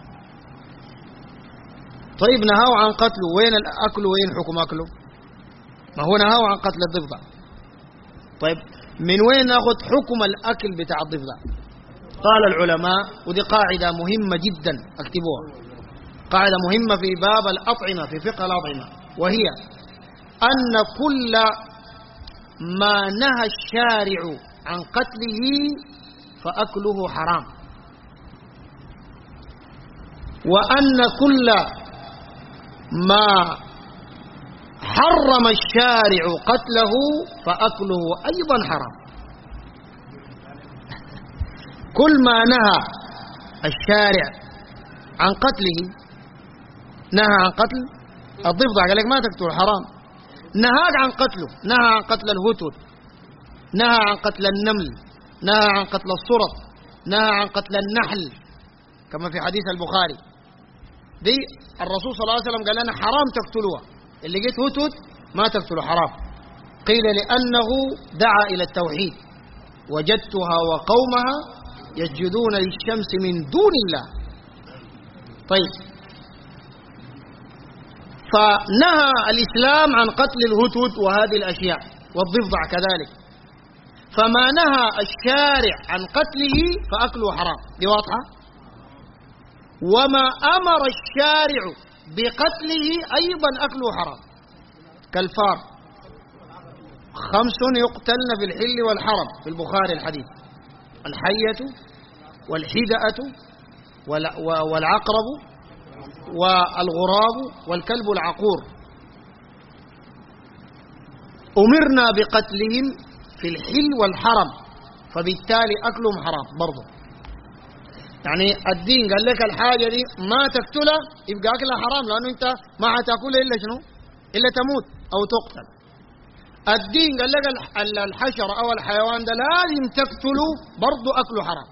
طيب نهاه عن قتله، وين الأكل وين حكم أكله؟ ما هو نهاه عن قتل الضفدع. طيب من وين ناخذ حكم الأكل بتاع الضفدع؟ قال العلماء، ودي قاعدة مهمة جدا اكتبوها، قاعدة مهمة في باب الأطعمة في فقه الأطعمة، وهي أن كل ما نهى الشارع عن قتله فأكله حرام، وأن كل ما حرم الشارع قتله فأكله أيضا حرام. كل ما نهى الشارع عن قتله، نهى عن قتل الضفدع قال لك ما تقتل حرام، نهاك عن قتله، نهى عن قتل الهدهد، نهى عن قتل النمل، نهى عن قتل الصرط، نهى عن قتل النحل كما في حديث البخاري. دي الرسول صلى الله عليه وسلم قال لنا حرام تقتلوها، اللي جيت هدهد ما تقتله حرام. قيل لأنه دعا إلى التوحيد، وجدتها وقومها يسجدون للشمس من دون الله. طيب فنهى الإسلام عن قتل الهدهد وهذه الأشياء والضفدع كذلك، فما نهى الشارع عن قتله فأكله حرام، دي واضحة. وما أمر الشارع بقتله أيضا أكله حرام، كالفار، خمس يقتلن في الحل والحرم في البخاري الحديث: الحية والحدأة والعقرب والغراب والكلب العقور، أمرنا بقتلهم في الحل والحرم، فبالتالي أكلهم حرام برضه. يعني الدين قال لك الحاجة دي ما تقتلها يبقى أكلها حرام، لأنه أنت ما حتاكلها إلا شنو؟ إلا تموت أو تقتل. الدين قال لك الحشرة أو الحيوان ده لازم تقتله برضه أكله حرام.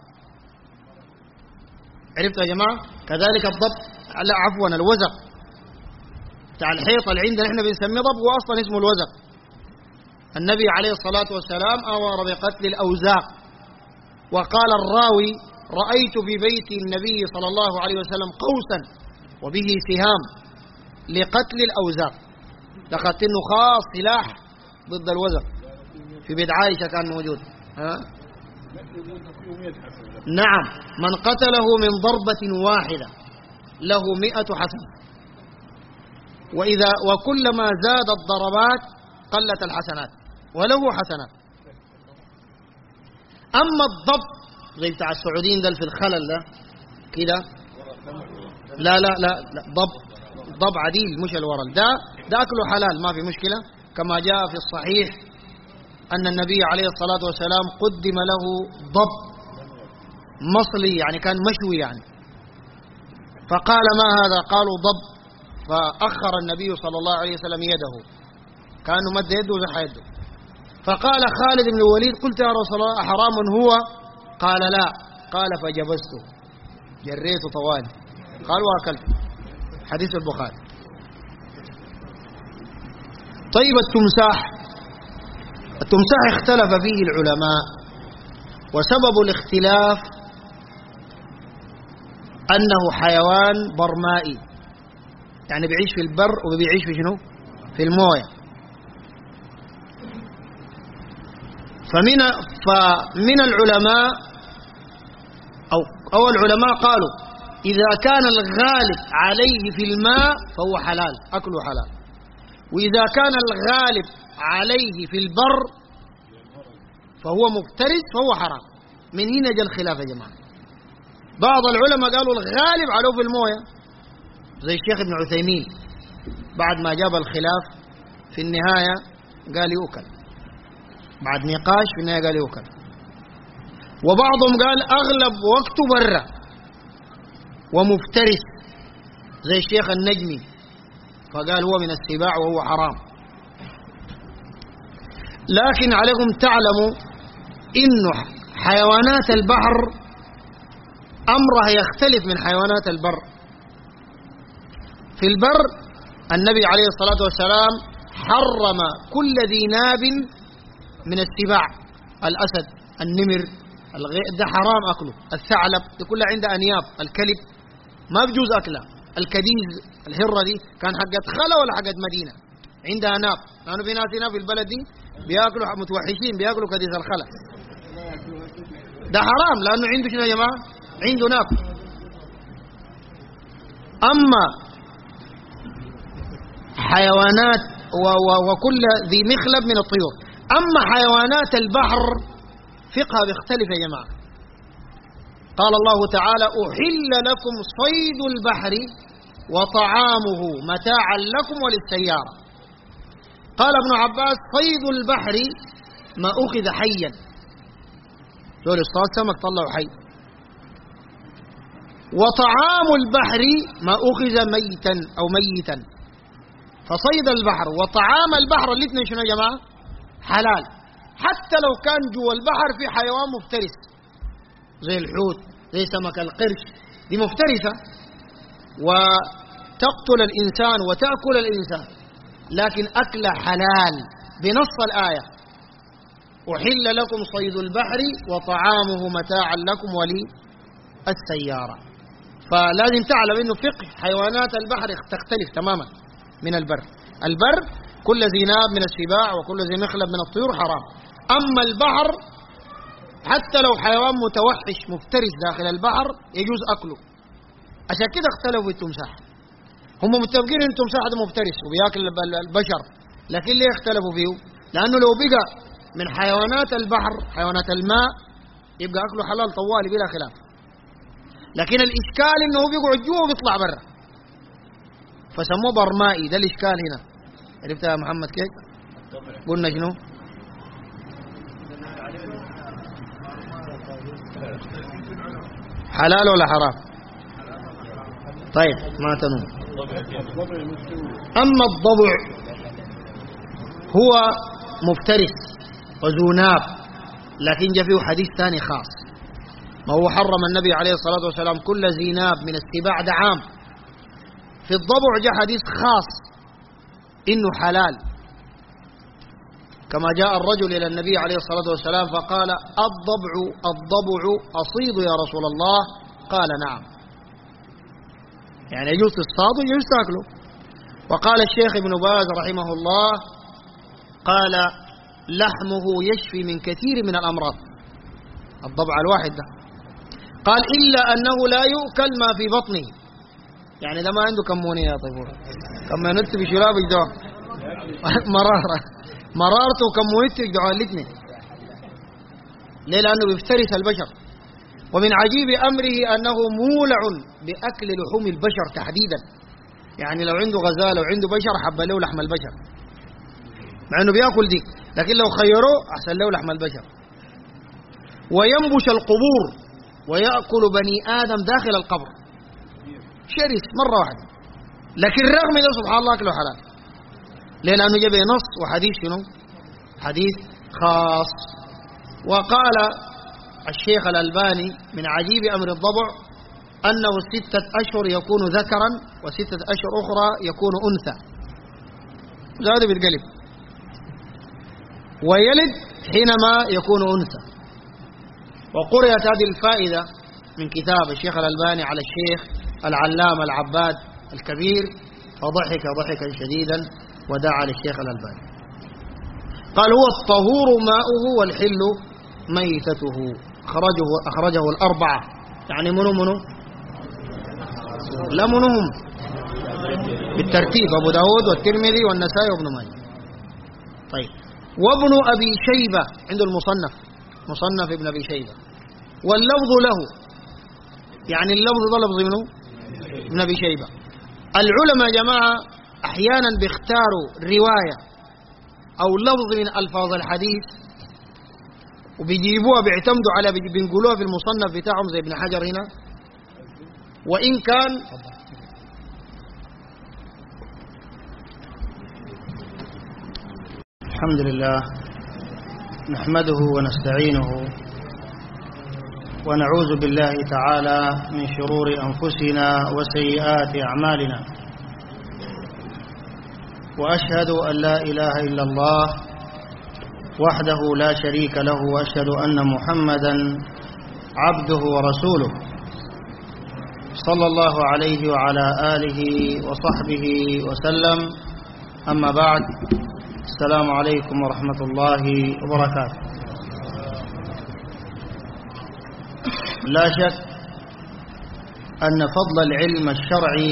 عرفتوا يا جماعة؟ كذلك الضب، لا عفوا الوزق بتاع الحيطة اللي عندنا احنا بنسميه ضب، هو أصلا اسمه الوزق. النبي عليه الصلاة والسلام أمر بقتل الأوزاق، وقال الراوي: رأيت في بيت النبي صلى الله عليه وسلم قوسا وبه سهام لقتل الأوزاق. لقد إنه خاص سلاح ضد الوزق، في بيت عائشة كان موجود. ها؟ نعم، من قتله من ضربة واحدة له مئة حسنة، وإذا وكلما زاد الضربات قلت الحسنات وله حسنات. أما الضب زي بتاع السعوديين ده في الخلل ده كده، لا لا لا, لا ضب ضب عديل مش الورل ده، ده أكله حلال ما في مشكلة، كما جاء في الصحيح أن النبي عليه الصلاة والسلام قدم له ضب مصلي، يعني كان مشوي يعني، فقال: ما هذا؟ قالوا: ضب. فأخر النبي صلى الله عليه وسلم يده، كانوا مد يده وزح يده، فقال خالد بن الوليد: قلت يا رسول الله أحرام هو؟ قال: لا. قال: فجبسته، جريته طوالي، قال: وأكلت. حديث البخاري. طيب التمساح، التمساح اختلف فيه العلماء، وسبب الاختلاف أنه حيوان برمائي، يعني بيعيش في البر وبيعيش في شنو؟ في المويه. فمن فمن العلماء أو أو العلماء قالوا: إذا كان الغالب عليه في الماء فهو حلال، أكله حلال، وإذا كان الغالب عليه في البر فهو مفترس فهو حرام. من هنا جاء الخلاف يا جماعة. بعض العلماء قالوا الغالب عليه في المويه، زي الشيخ ابن عثيمين بعد ما جاب الخلاف في النهاية قال يؤكل، بعد نقاش في النهاية قال يؤكل. وبعضهم قال أغلب وقته برا ومفترس، زي الشيخ النجمي فقال هو من السباع وهو حرام. لكن عليكم تعلموا إنه حيوانات البحر أمرها يختلف من حيوانات البر. في البر النبي عليه الصلاة والسلام حرم كل ذي ناب من السباع، الأسد، النمر، ده حرام أكله، الثعلب دي كلها عندها أنياب، الكلب ما بجوز أكله، الكديز الهرة دي كان حقت خلا ولا حقت مدينة عندها ناب، لأنه في ناس هنا في البلد دي بياكلوا متوحشين بياكلوا كديز الخلا، ده حرام لأنه عنده شنو يا جماعة؟ عنده ناب. أما حيوانات و و وكل ذي مخلب من الطيور. أما حيوانات البحر فقهها بيختلف يا جماعة. قال الله تعالى أحل لكم صيد البحر وطعامه متاعا لكم وللسيارة. قال ابن عباس صيد البحر ما أخذ حيا، دول اصطاد سمك طلعوا حي. وطعام البحر ما أخذ ميتا أو ميتا. فصيد البحر وطعام البحر الاثنين شنو يا جماعة؟ حلال، حتى لو كان جوا البحر في حيوان مفترس زي الحوت زي سمك القرش، دي مفترسة وتقتل الإنسان وتأكل الإنسان، لكن أكل حلال بنص الآية أحل لكم صيد البحر وطعامه متاعا لكم وللسيارة. فلازم تعلم إنه فقه حيوانات البحر تختلف تماما من البر. البر كل ذي ناب من السباع وكل ذي مخلب من الطيور حرام. أما البحر حتى لو حيوان متوحش مفترس داخل البحر يجوز أكله. عشان كده اختلفوا في التمساح، هم متفقين ان التمساح ده مفترس وبياكل البشر، لكن ليه اختلفوا فيه؟ لأنه لو بقى من حيوانات البحر حيوانات الماء يبقى أكله حلال طوالي بلا خلاف، لكن الإشكال إنه بيقعد جوا وبيطلع برا فسموه برمائي. ده الإشكال هنا. عرفتها يا محمد كيف؟ قلنا شنو؟ حلال ولا حرام؟ طيب ما تنوم. أما الضبع هو مفترس وذو ناب، لكن جاء فيه حديث ثاني خاص، ما هو حرم النبي عليه الصلاة والسلام كل ذي ناب من السباع ده عام. في الضبع جاء حديث خاص إنه حلال، كما جاء الرجل إلى النبي عليه الصلاة والسلام فقال الضبع الضبع أصيد يا رسول الله؟ قال نعم، يعني يجوز تصطاد ويجوز تاكله. وقال الشيخ ابن باز رحمه الله قال لحمه يشفي من كثير من الأمراض، الضبع الواحد ده. قال إلا أنه لا يؤكل ما في بطنه، يعني ده ما عنده كمونية يا طيبور، كما نكتب شراب الدواء مرارة مرارته وكمونيته يجدعوا الاثنين. ليه؟ لأنه بيفترس البشر. ومن عجيب أمره أنه مولع بأكل لحوم البشر تحديدا، يعني لو عنده غزالة وعنده بشر حب له لحم البشر، مع أنه بيأكل دي، لكن لو خيروه أحسن له لحم البشر. وينبش القبور ويأكل بني آدم داخل القبر، شرس مرة واحدة، لكن رغم ذلك سبحان الله أكله حلال. ليه؟ لأنه جاب نص وحديث شنو؟ حديث خاص. وقال الشيخ الألباني من عجيب أمر الضبع أنه ستة أشهر يكون ذكرا وستة أشهر أخرى يكون أنثى، زاد بالقلب، ويلد حينما يكون أنثى. وقرأت هذه الفائدة من كتاب الشيخ الألباني على الشيخ العلامة العباد الكبير، فضحك ضحكا شديدا ودعا للشيخ الألباني. قال هو الطهور ماؤه والحل ميتته، أخرجه, أخرجه الأربعة، يعني منو منو؟ لا منهم بالترتيب، أبو داود والترمذي والنسائي وابن ماجه. طيب وابن أبي شيبة عنده المصنف، مصنف ابن أبي شيبة، واللفظ له، يعني اللفظ ده لفظ منه ابن أبي شيبة. العلماء يا جماعة أحيانا بيختاروا رواية أو لفظ من ألفاظ الحديث وبيجيبوها بيعتمدوا على بينقلوها في المصنف بتاعهم زي ابن حجر هنا، وإن كان الحمد لله نحمده ونستعينه ونعوذ بالله تعالى من شرور أنفسنا وسيئات أعمالنا، وأشهد أن لا إله إلا الله وحده لا شريك له، وأشهد أن محمدًا عبده ورسوله صلى الله عليه وعلى آله وصحبه وسلم. أما بعد، السلام عليكم ورحمة الله وبركاته. لا شك أن فضل العلم الشرعي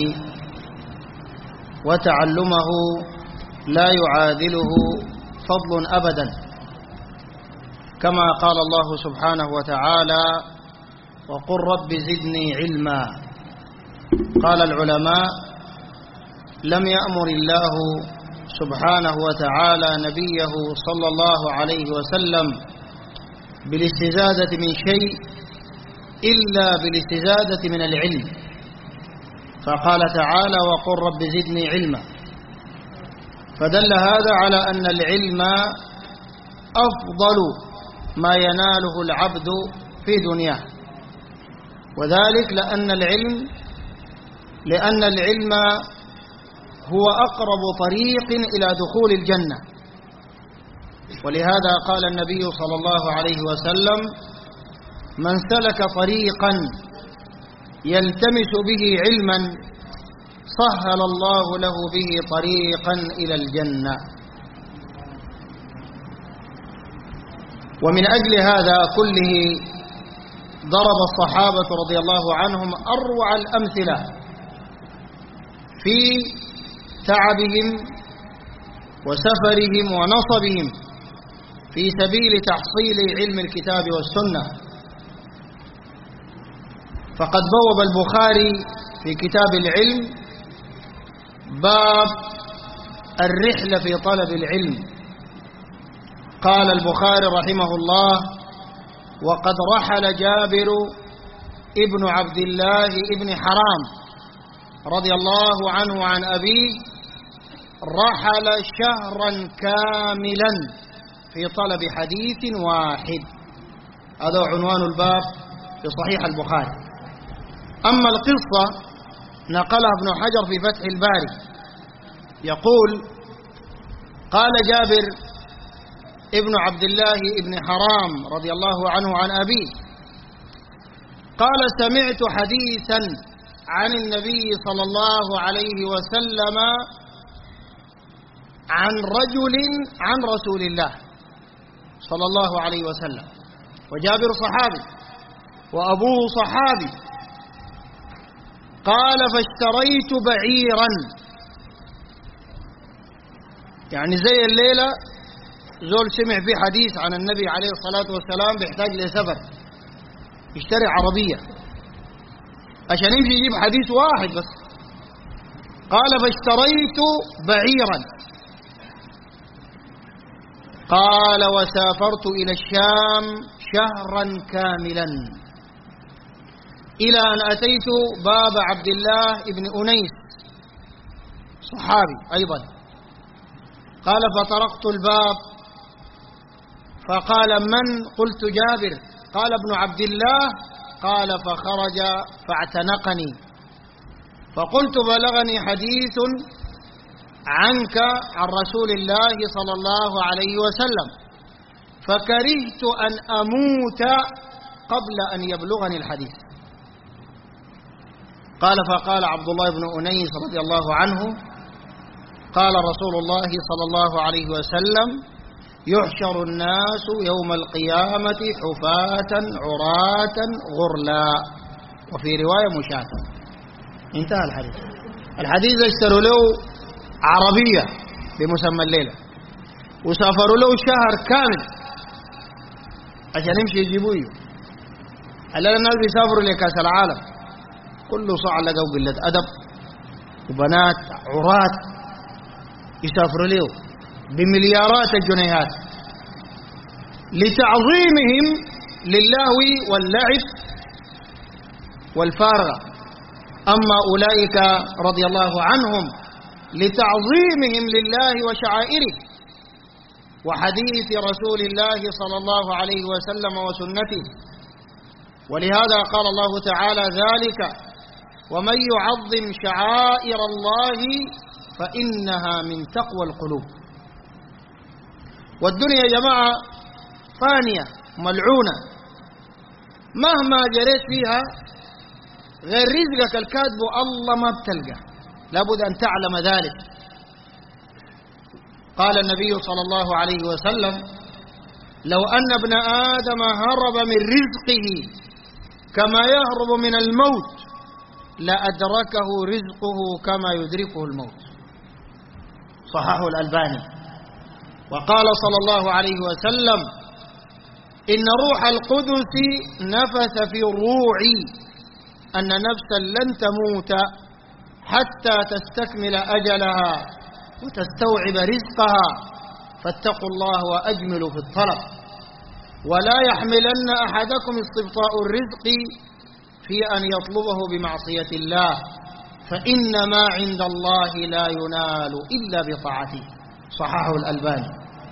وتعلمه لا يعادله فضل أبدا، كما قال الله سبحانه وتعالى: وقل رب زدني علما. قال العلماء: لم يأمر الله سبحانه وتعالى نبيه صلى الله عليه وسلم بالاستزادة من شيء إلا بالاستزادة من العلم، فقال تعالى: وقل رب زدني علما. فدل هذا على أن العلم أفضل ما يناله العبد في دنياه، وذلك لأن العلم لأن العلم هو أقرب طريق إلى دخول الجنة. ولهذا قال النبي صلى الله عليه وسلم: من سلك طريقا يلتمس به علما سهل الله له به طريقا إلى الجنة. ومن أجل هذا كله ضرب الصحابة رضي الله عنهم أروع الأمثلة في تعبهم وسفرهم ونصبهم في سبيل تحصيل علم الكتاب والسنة. فقد بوب البخاري في كتاب العلم باب الرحلة في طلب العلم. قال البخاري رحمه الله: وقد رحل جابر ابن عبد الله ابن حرام رضي الله عنه عن أبيه، رحل شهرا كاملا في طلب حديث واحد. هذا عنوان الباب في صحيح البخاري. أما القصة نقلها ابن حجر في فتح الباري، يقول: قال جابر ابن عبد الله ابن حرام رضي الله عنه عن أبيه، قال: سمعت حديثا عن النبي صلى الله عليه وسلم عن رجل عن رسول الله صلى الله عليه وسلم، وجابر صحابي وأبوه صحابي. قال: فاشتريت بعيرا، يعني زي الليلة زول سمع في حديث عن النبي عليه الصلاة والسلام بيحتاج لسفر، يشتري عربية عشان يمشي يجيب حديث واحد بس. قال: فاشتريت بعيرا. قال: وسافرت إلى الشام شهرا كاملا إلى أن أتيت باب عبد الله بن أنيس صحابي أيضا. قال: فطرقت الباب فقال: من؟ قلت: جابر. قال: ابن عبد الله. قال: فخرج فاعتنقني، فقلت: بلغني حديث عنك عن رسول الله صلى الله عليه وسلم، فكرهت أن أموت قبل أن يبلغني الحديث. قال: فقال عبد الله بن أنيس رضي الله عنه: قال رسول الله صلى الله عليه وسلم: يحشر الناس يوم القيامة حفاة عراة غرلا، وفي رواية مشاة. انتهى الحديث. الحديث اشتروا له عربية بمسمى الليلة، وسافروا له شهر كامل عشان يمشي يجيبوه. هلا الناس بيسافروا لكأس العالم كله صاع لقوا قلة أدب وبنات عراة يسافروا له بمليارات الجنيهات لتعظيمهم للهو واللعب والفارغة. أما أولئك رضي الله عنهم لتعظيمهم لله وشعائره وحديث رسول الله صلى الله عليه وسلم وسنته. ولهذا قال الله تعالى: ذلك ومن يعظم شعائر الله فإنها من تقوى القلوب. والدنيا يا جماعة فانية ملعونة، مهما جريت فيها غير رزقك الكاتب الله ما بتلقى، لابد أن تعلم ذلك. قال النبي صلى الله عليه وسلم: لو أن ابن آدم هرب من رزقه كما يهرب من الموت لأدركه رزقه كما يدركه الموت. صححه الألباني. وقال صلى الله عليه وسلم: إن روح القدس نفث في روعي أن نفسا لن تموت حتى تستكمل أجلها وتستوعب رزقها، فاتقوا الله وأجملوا في الطلب، ولا يحملن أحدكم استبطاء الرزق في أن يطلبه بمعصية الله، فإن ما عند الله لا ينال إلا بطاعته. صححه الألباني.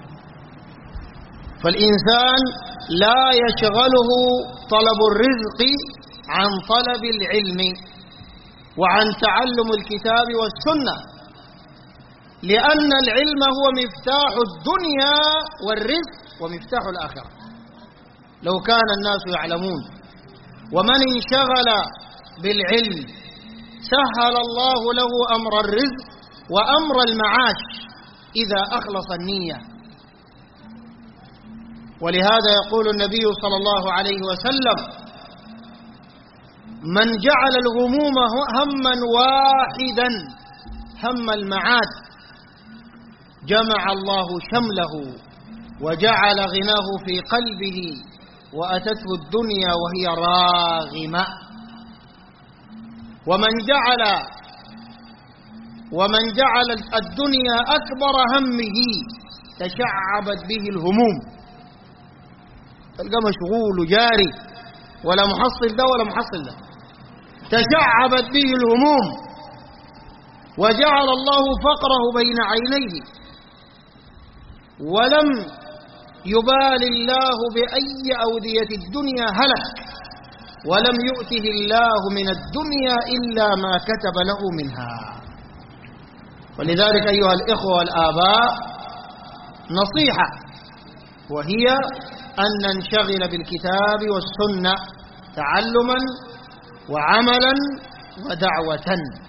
فالإنسان لا يشغله طلب الرزق عن طلب العلم وعن تعلم الكتاب والسنة، لأن العلم هو مفتاح الدنيا والرزق ومفتاح الآخرة لو كان الناس يعلمون. ومن انشغل بالعلم سهل الله له أمر الرزق وأمر المعاش إذا أخلص النية. ولهذا يقول النبي صلى الله عليه وسلم: من جعل الغموم هما واحدا هم المعاد جمع الله شمله وجعل غناه في قلبه وأتته الدنيا وهي راغمة. ومن جعل ومن جعل الدنيا أكبر همه تشعبت به الهموم، تلقى مشغول وجاري ولا محصل ده ولا محصل ده، تشعبت به الهموم وجعل الله فقره بين عينيه، ولم يبال الله بأي أودية الدنيا هلك، ولم يؤته الله من الدنيا إلا ما كتب له منها. ولذلك أيها الإخوة والآباء نصيحة، وهي أن ننشغل بالكتاب والسنة تعلما وعملا ودعوة،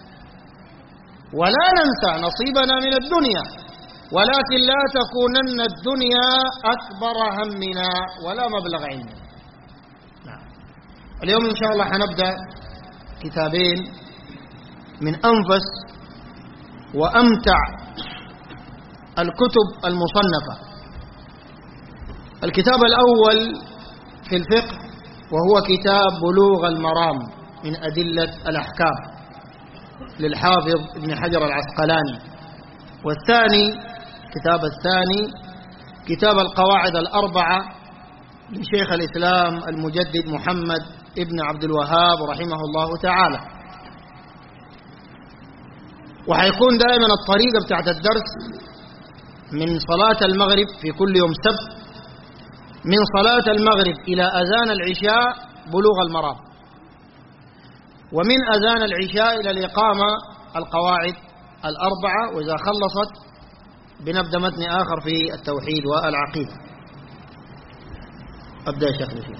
ولا ننسى نصيبنا من الدنيا، ولكن لا تكونن الدنيا أكبر همنا ولا مبلغ علمنا. اليوم إن شاء الله حنبدأ كتابين من أنفس وأمتع الكتب المصنفة. الكتاب الأول في الفقه وهو كتاب بلوغ المرام من أدلة الأحكام للحافظ ابن حجر العسقلاني، والثاني الكتاب الثاني كتاب القواعد الأربعة لشيخ الإسلام المجدد محمد ابن عبد الوهاب رحمه الله تعالى. وحيكون دائما الطريقة بتاعت الدرس من صلاة المغرب في كل يوم سبت، من صلاة المغرب إلى أذان العشاء بلوغ المرام، ومن أذان العشاء إلى الإقامة القواعد الأربعة، وإذا خلصت بنبدأ متن آخر في التوحيد والعقيدة. أبدأ يا شيخ نشيد.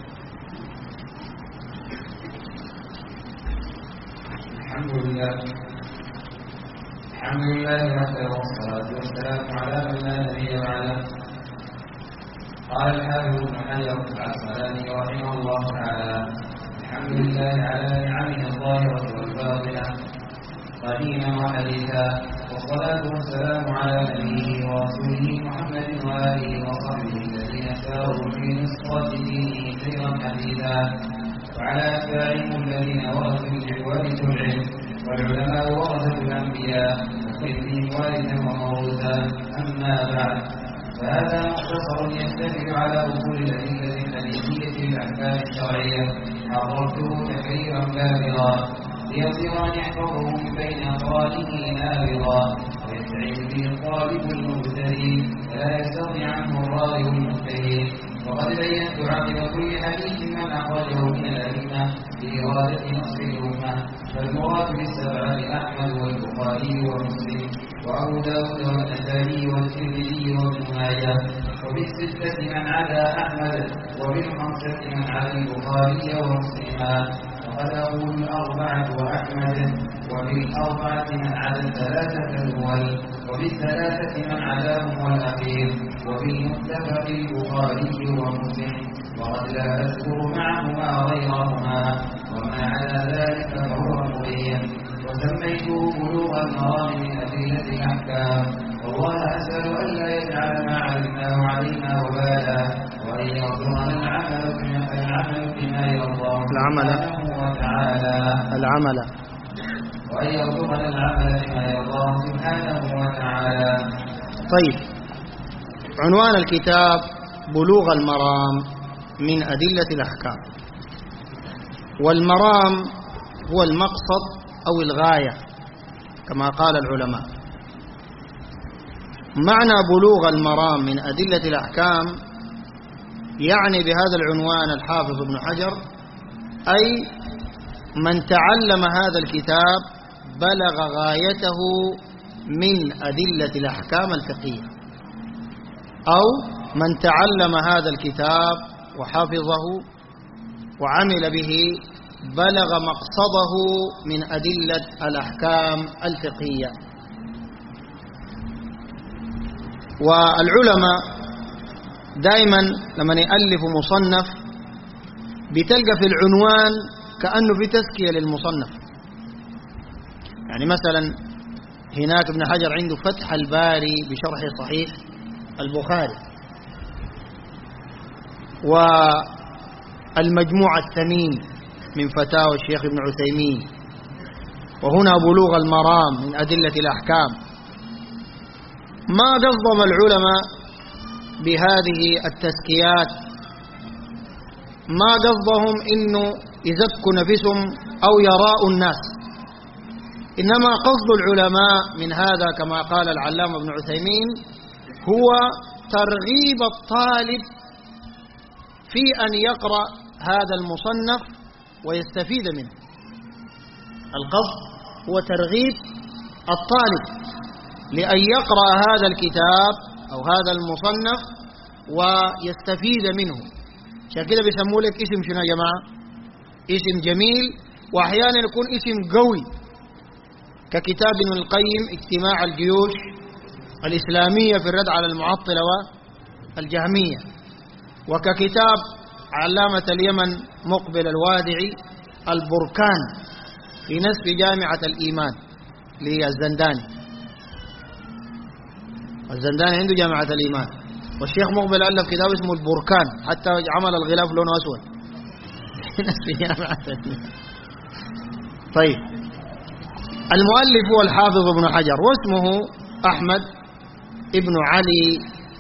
الحمد لله الحمد لله وحده والصلاة والسلام على من لا نبي بعده. قال الحافظ ابن حجر العسقلاني رحمه الله تعالى: الحمد لله على نعمه الظاهرة والباطنة قديما وحديثا، والصلاة والسلام على نبيه ورسوله محمد وآله وصحبه الذين ساروا في نصرة دينه سيرا حديثا، وعلى أتباعهم الذين ورثوا العلم، والعلماء ورثة الأنبياء وكلهم وارثا وموروثا. أما بعد، فهذا مختصر يشتمل على أصول الأدلة الحديثية للأحكام الشرعية، حررته تحريرا بالغا ليصير أن يحفظه من بين أقرانه نابغا، ويستعين به الطالب المبتدئ فلا يستغني عنه الراوي المجتهد. وقد بينت عقب كل حديث من أخرجه من الأئمة بإرادة نصر الأمة. فالمراد بالسبعة أحمد والبخاري ومسلم وأبو داود والنسائي والترمذي وابن ماجه. وبالستة من عدا أحمد وبالخمسة من عدا البخاري ومسلما. وقد أقول الأربعة وأحمد وبالأربعة من عدا الثلاثة الأول وبالثلاثة من عداهم والأخير وبالمتفق البخاري ومسلم. وقد لا أذكر معهما غيرهما وما على ذلك فهو مبين. وسميته بلوغ المرام من أدلة الأحكام. والله أسأل ألا يجعل ما علمناه علينا وبالا وأن يرزقنا العمل بما العمل بما يرضى سبحانه وتعالى
العمل
وأن يرزقنا العمل بما يرضى سبحانه وتعالى.
طيب، عنوان الكتاب بلوغ المرام من أدلة الأحكام. والمرام هو المقصد أو الغاية كما قال العلماء. معنى بلوغ المرام من أدلة الأحكام يعني بهذا العنوان الحافظ ابن حجر أي من تعلم هذا الكتاب بلغ غايته من أدلة الأحكام الفقهية، أو من تعلم هذا الكتاب وحفظه وعمل به بلغ مقصده من أدلة الأحكام الفقهية. والعلماء دائما لما يألف مصنف بتلقى في العنوان كأنه في تزكية للمصنف. يعني مثلا هناك ابن حجر عنده فتح الباري بشرح صحيح البخاري، والمجموع الثمين من فتاوى الشيخ ابن عثيمين، وهنا بلوغ المرام من أدلة الأحكام. ما قصدم العلماء بهذه التزكيات، ما قصدهم إنه يزكوا نفسهم أو يراءوا الناس، إنما قصد العلماء من هذا كما قال العلامة ابن عثيمين هو ترغيب الطالب في أن يقرأ هذا المصنف ويستفيد منه. القصد هو ترغيب الطالب لأن يقرأ هذا الكتاب أو هذا المصنف ويستفيد منه. عشان كده بيسموه لك اسم شنو يا جماعة؟ اسم جميل، وأحيانا يكون اسم قوي ككتاب ابن القيم اجتماع الجيوش الإسلامية في الرد على المعطلة والجهمية، وككتاب علامة اليمن مقبل الوادعي البركان في نسب جامعة الإيمان للزنداني. الزنداني عنده جامعة الإيمان، والشيخ مقبل ألف كتاب اسمه البركان، حتى عمل الغلاف لونه أسود في نسب جامعة الإيمان. طيب، المؤلف هو الحافظ ابن حجر، واسمه أحمد ابن علي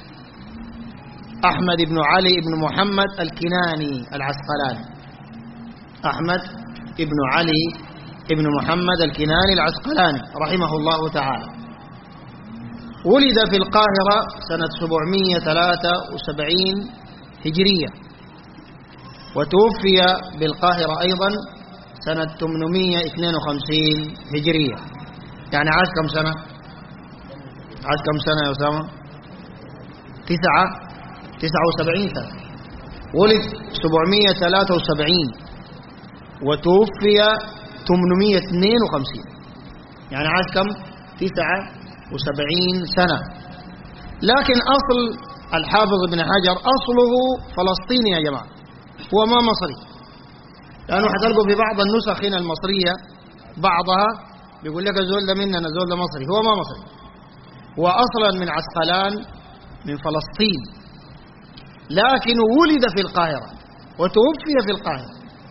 أحمد ابن علي ابن محمد الكناني العسقلاني. أحمد ابن علي ابن محمد الكناني العسقلاني رحمه الله تعالى. ولد في القاهرة سنة سبعمائة وثلاثة وسبعين هجرية، وتوفي بالقاهرة أيضا سنة ثمانمائة واثنين وخمسين هجرية. يعني عاش كم سنة؟ عاش كم سنة يا أسامة؟ تسعة تسعة وسبعين سنة. ولد سبعمائة وثلاثة وسبعين وتوفي ثمانمائة واثنين وخمسين، يعني عاش كم؟ تسعة وسبعين سنة. لكن أصل الحافظ ابن حجر أصله فلسطيني يا جماعة، هو ما مصري، لأنه حتلقوا في بعض النسخ هنا المصرية بعضها بيقول لك زول ده مننا زول ده مصري، هو ما مصري، هو أصلا من عسقلان من فلسطين، لكن ولد في القاهرة وتوفي في القاهرة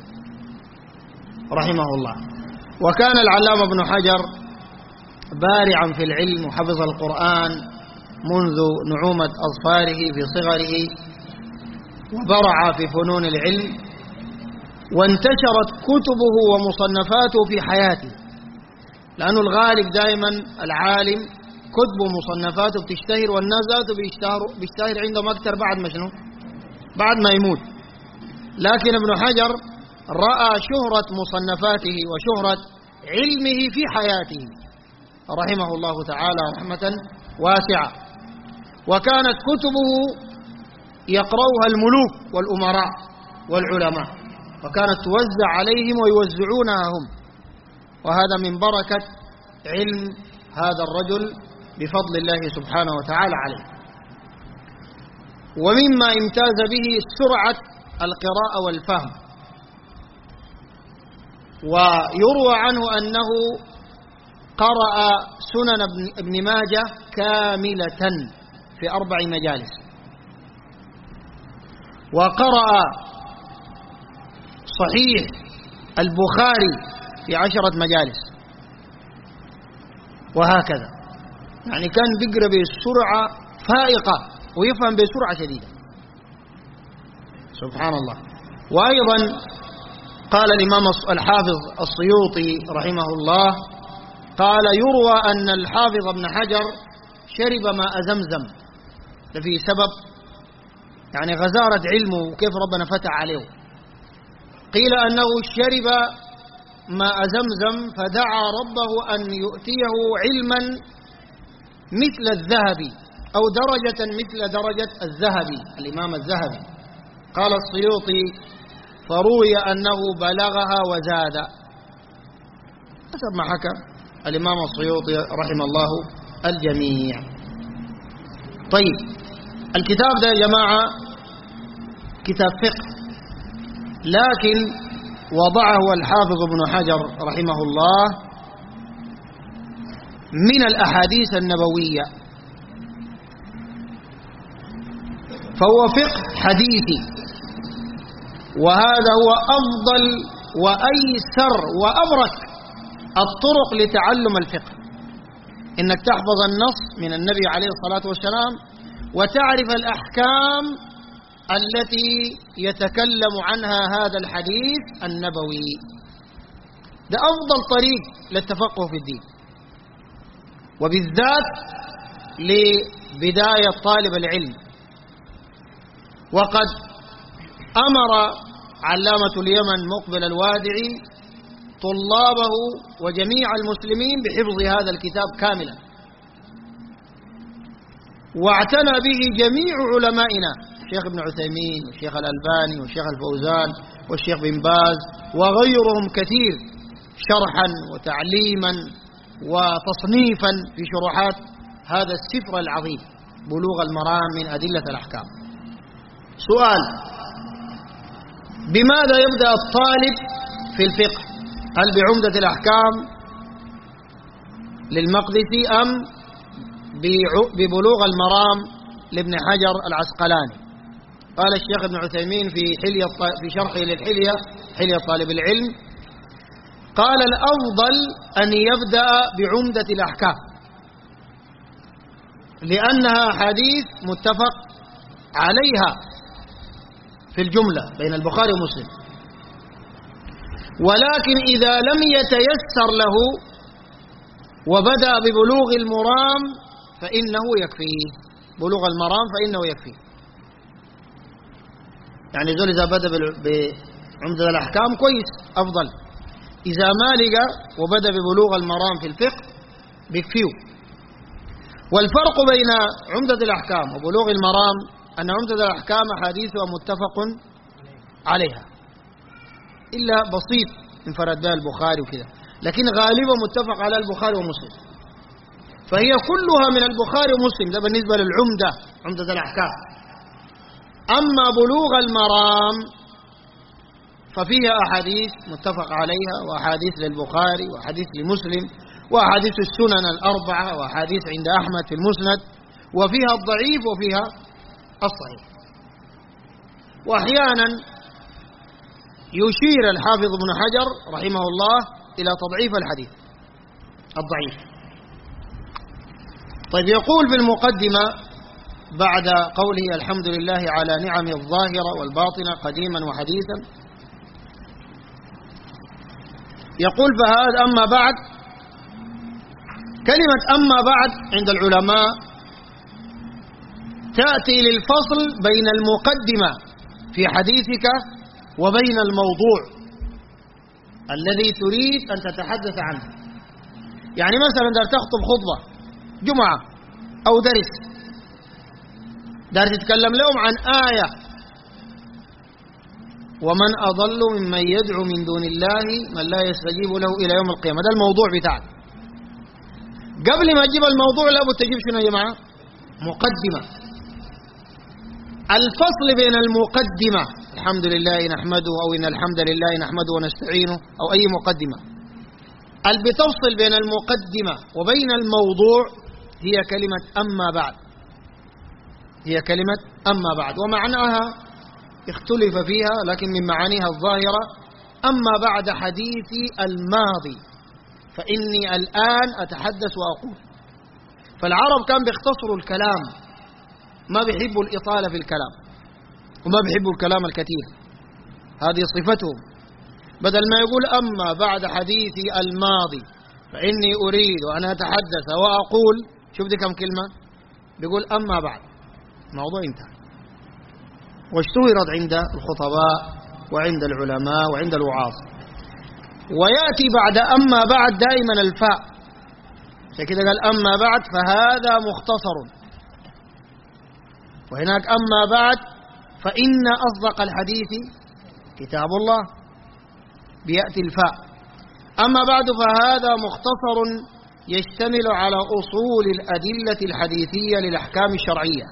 رحمه الله. وكان العلامة ابن حجر بارعا في العلم وحفظ القرآن منذ نعومة أظفاره في صغره، وبرع في فنون العلم، وانتشرت كتبه ومصنفاته في حياته، لأنه الغالب دائما العالم كتب ومصنفاته بتشتهر، والناس ذاته بيشتهر بيشتهر عندهم أكثر بعد ما شنو؟ بعد ما يموت. لكن ابن حجر رأى شهرة مصنفاته وشهرة علمه في حياته رحمه الله تعالى رحمة واسعة، وكانت كتبه يقرأها الملوك والأمراء والعلماء، وكانت توزع عليهم ويوزعونها هم، وهذا من بركة علم هذا الرجل بفضل الله سبحانه وتعالى عليه. ومما امتاز به سرعة القراءة والفهم، ويروى عنه أنه قرأ سنن ابن ماجه كاملة في أربع مجالس، وقرأ صحيح البخاري في عشرة مجالس، وهكذا. يعني كان بيقرأ بسرعة فائقة ويفهم بسرعة شديدة، سبحان الله. وأيضا قال الإمام الحافظ السيوطي رحمه الله، قال يروى أن الحافظ ابن حجر شرب ماء زمزم لفي سبب يعني غزارة علمه وكيف ربنا فتح عليه. قيل أنه شرب ماء زمزم فدعا ربه أن يؤتيه علما مثل الذهب أو درجة مثل درجة الذهبي، الإمام الذهبي. قال السيوطي فروي أنه بلغها وزاد، حسب ما حكى الإمام السيوطي رحمه الله الجميع. طيب، الكتاب ده يا جماعة كتاب فقه، لكن وضعه الحافظ ابن حجر رحمه الله من الأحاديث النبوية، فهو فقه حديثي، وهذا هو أفضل وأيسر وأبرك الطرق لتعلم الفقه، إنك تحفظ النص من النبي عليه الصلاة والسلام وتعرف الأحكام التي يتكلم عنها هذا الحديث النبوي. ده أفضل طريق للتفقه في الدين، وبالذات لبداية طالب العلم. وقد أمر علامة اليمن مقبل الوادعي طلابه وجميع المسلمين بحفظ هذا الكتاب كاملا، واعتنى به جميع علمائنا، الشيخ ابن عثيمين والشيخ الألباني والشيخ الفوزان والشيخ بن باز وغيرهم كثير، شرحا وتعليما وتصنيفا في شروحات هذا السفر العظيم بلوغ المرام من أدلة الأحكام. سؤال: بماذا يبدأ الطالب في الفقه؟ هل بعمدة الأحكام للمقدسي أم ببلوغ المرام لابن حجر العسقلاني؟ قال الشيخ ابن عثيمين في حلية في شرحه للحلية حلية طالب العلم، قال الأفضل أن يبدأ بعمدة الأحكام، لأنها حديث متفق عليها في الجملة بين البخاري ومسلم. ولكن إذا لم يتيسر له وبدأ ببلوغ المرام فإنه يكفيه، بلوغ المرام فإنه يكفيه. يعني ذول إذا بدأ بعمدة الأحكام كويس أفضل، إذا ما لقى وبدأ ببلوغ المرام في الفقه بيكفيه. والفرق بين عمدة الأحكام وبلوغ المرام أن عمدة الأحكام حديثها متفق عليها، إلا بسيط انفرد بها البخاري وكذا، لكن غالبا متفق على البخاري ومسلم، فهي كلها من البخاري ومسلم. ده بالنسبة للعمدة، عمدة الأحكام. أما بلوغ المرام ففيها أحاديث متفق عليها، وأحاديث للبخاري وأحاديث لمسلم وأحاديث السنن الأربعة وأحاديث عند أحمد في المسند، وفيها الضعيف وفيها الصحيح. وأحيانا يشير الحافظ ابن حجر رحمه الله إلى تضعيف الحديث الضعيف. طيب، يقول في المقدمة بعد قوله الحمد لله على نعمه الظاهرة والباطنة قديما وحديثا، يقول فهذا أما بعد كلمة أما بعد عند العلماء تأتي للفصل بين المقدمة في حديثك وبين الموضوع الذي تريد أن تتحدث عنه. يعني مثلا دار تخطب خطبة جمعة أو درس، دار تتكلم لهم عن آية، ومن أضل ممن يدعو من دون الله من لا يستجيب له إلى يوم القيامة. ده الموضوع بتاعك. قبل ما تجيب الموضوع لابد تجيب شنو يا جماعة؟ مقدمة. الفصل بين المقدمة الحمد لله نحمده أو إن الحمد لله نحمده ونستعينه أو أي مقدمة، اللي بتفصل بين المقدمة وبين الموضوع هي كلمة أما بعد. هي كلمة أما بعد، ومعناها اختلف فيها، لكن من معانيها الظاهرة أما بعد حديثي الماضي فإني الآن أتحدث وأقول. فالعرب كان بيختصروا الكلام، ما بيحبوا الإطالة في الكلام وما بيحبوا الكلام الكثير، هذه صفتهم. بدل ما يقول أما بعد حديثي الماضي فإني أريد أن أتحدث وأقول، شوف دي كم كلمة، بيقول أما بعد، الموضوع انتهى. واشتهرت عند الخطباء وعند العلماء وعند الوعاظ. ويأتي بعد أما بعد دائما الفاء، كده قال أما بعد فهذا مختصر، وهناك أما بعد فإن أصدق الحديث كتاب الله، بيأتي الفاء. أما بعد فهذا مختصر يشتمل على أصول الأدلة الحديثية للأحكام الشرعية.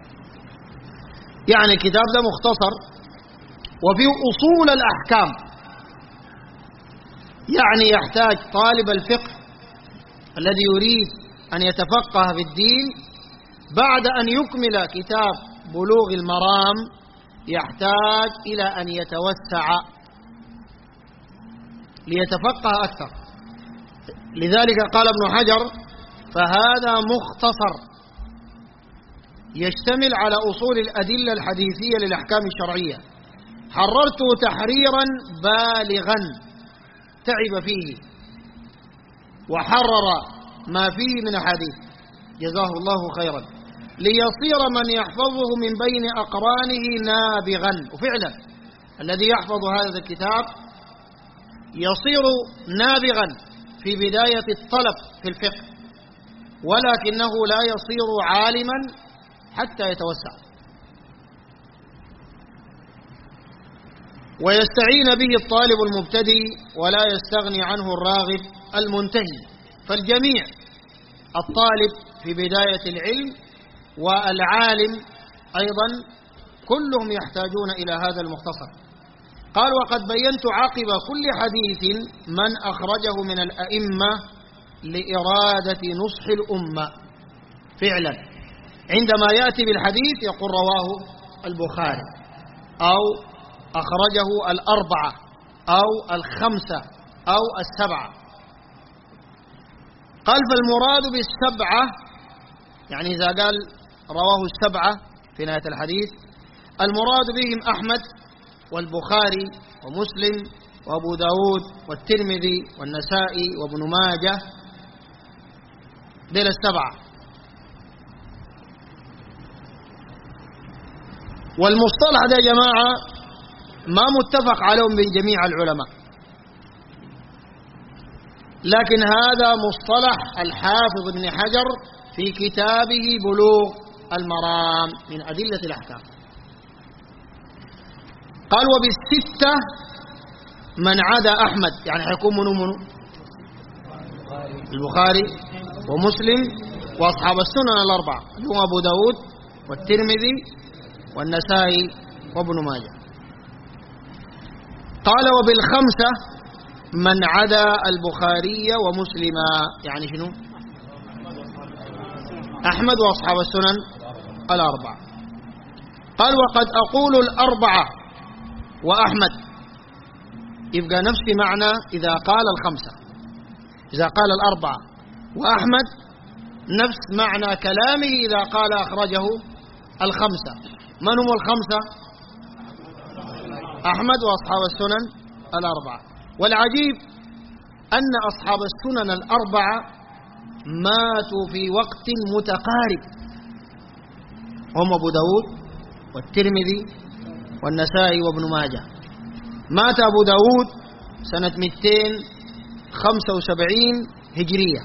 يعني الكتاب ده مختصر وفيه أصول الأحكام، يعني يحتاج طالب الفقه الذي يريد أن يتفقه في الدين بعد أن يكمل كتاب بلوغ المرام يحتاج إلى أن يتوسع ليتفقه أكثر. لذلك قال ابن حجر فهذا مختصر يشتمل على أصول الأدلة الحديثية للأحكام الشرعية، حررته تحريرا بالغا تعب فيه وحرر ما فيه من أحاديث جزاه الله خيرا، ليصير من يحفظه من بين أقرانه نابغا. وفعلا الذي يحفظ هذا الكتاب يصير نابغا في بداية الطلب في الفقه، ولكنه لا يصير عالما حتى يتوسع. ويستعين به الطالب المبتدئ ولا يستغني عنه الراغب المنتهي. فالجميع الطالب في بداية العلم والعالم أيضا كلهم يحتاجون إلى هذا المختصر. قال وقد بينت عقب كل حديث من أخرجه من الأئمة لإرادة نصح الأمة. فعلا عندما يأتي بالحديث يقول رواه البخاري أو أخرجه الأربعة أو الخمسة أو السبعة. قال فالمراد بالسبعة يعني إذا قال رواه السبعة في نهاية الحديث المراد بهم أحمد والبخاري ومسلم وأبو داود والترمذي والنسائي وابن ماجه، ديل السبعة. والمصطلح ده يا جماعة ما متفق عليهم بين جميع العلماء، لكن هذا مصطلح الحافظ ابن حجر في كتابه بلوغ المرام من أدلة الأحكام. قال وبالستة من عدا أحمد، يعني حيكون منو منو البخاري ومسلم وأصحاب السنن الأربعة اللي هم أبو داود والترمذي والنسائي وابن ماجه. قال وبالخمسة من عدا البخاري ومسلما، يعني شنو أحمد وأصحاب السنن الأربعة. قال وقد أقول الأربعة وأحمد، يبقى نفس معنى إذا قال الخمسة. إذا قال الأربعة وأحمد نفس معنى كلامه إذا قال أخرجه الخمسة. من هم الخمسة؟ أحمد وأصحاب السنن الأربعة. والعجيب أن أصحاب السنن الأربعة ماتوا في وقت متقارب، هم أبو داود والترمذي والنسائي وابن ماجه. مات أبو داود سنة مئتين وخمسة وسبعين هجرية،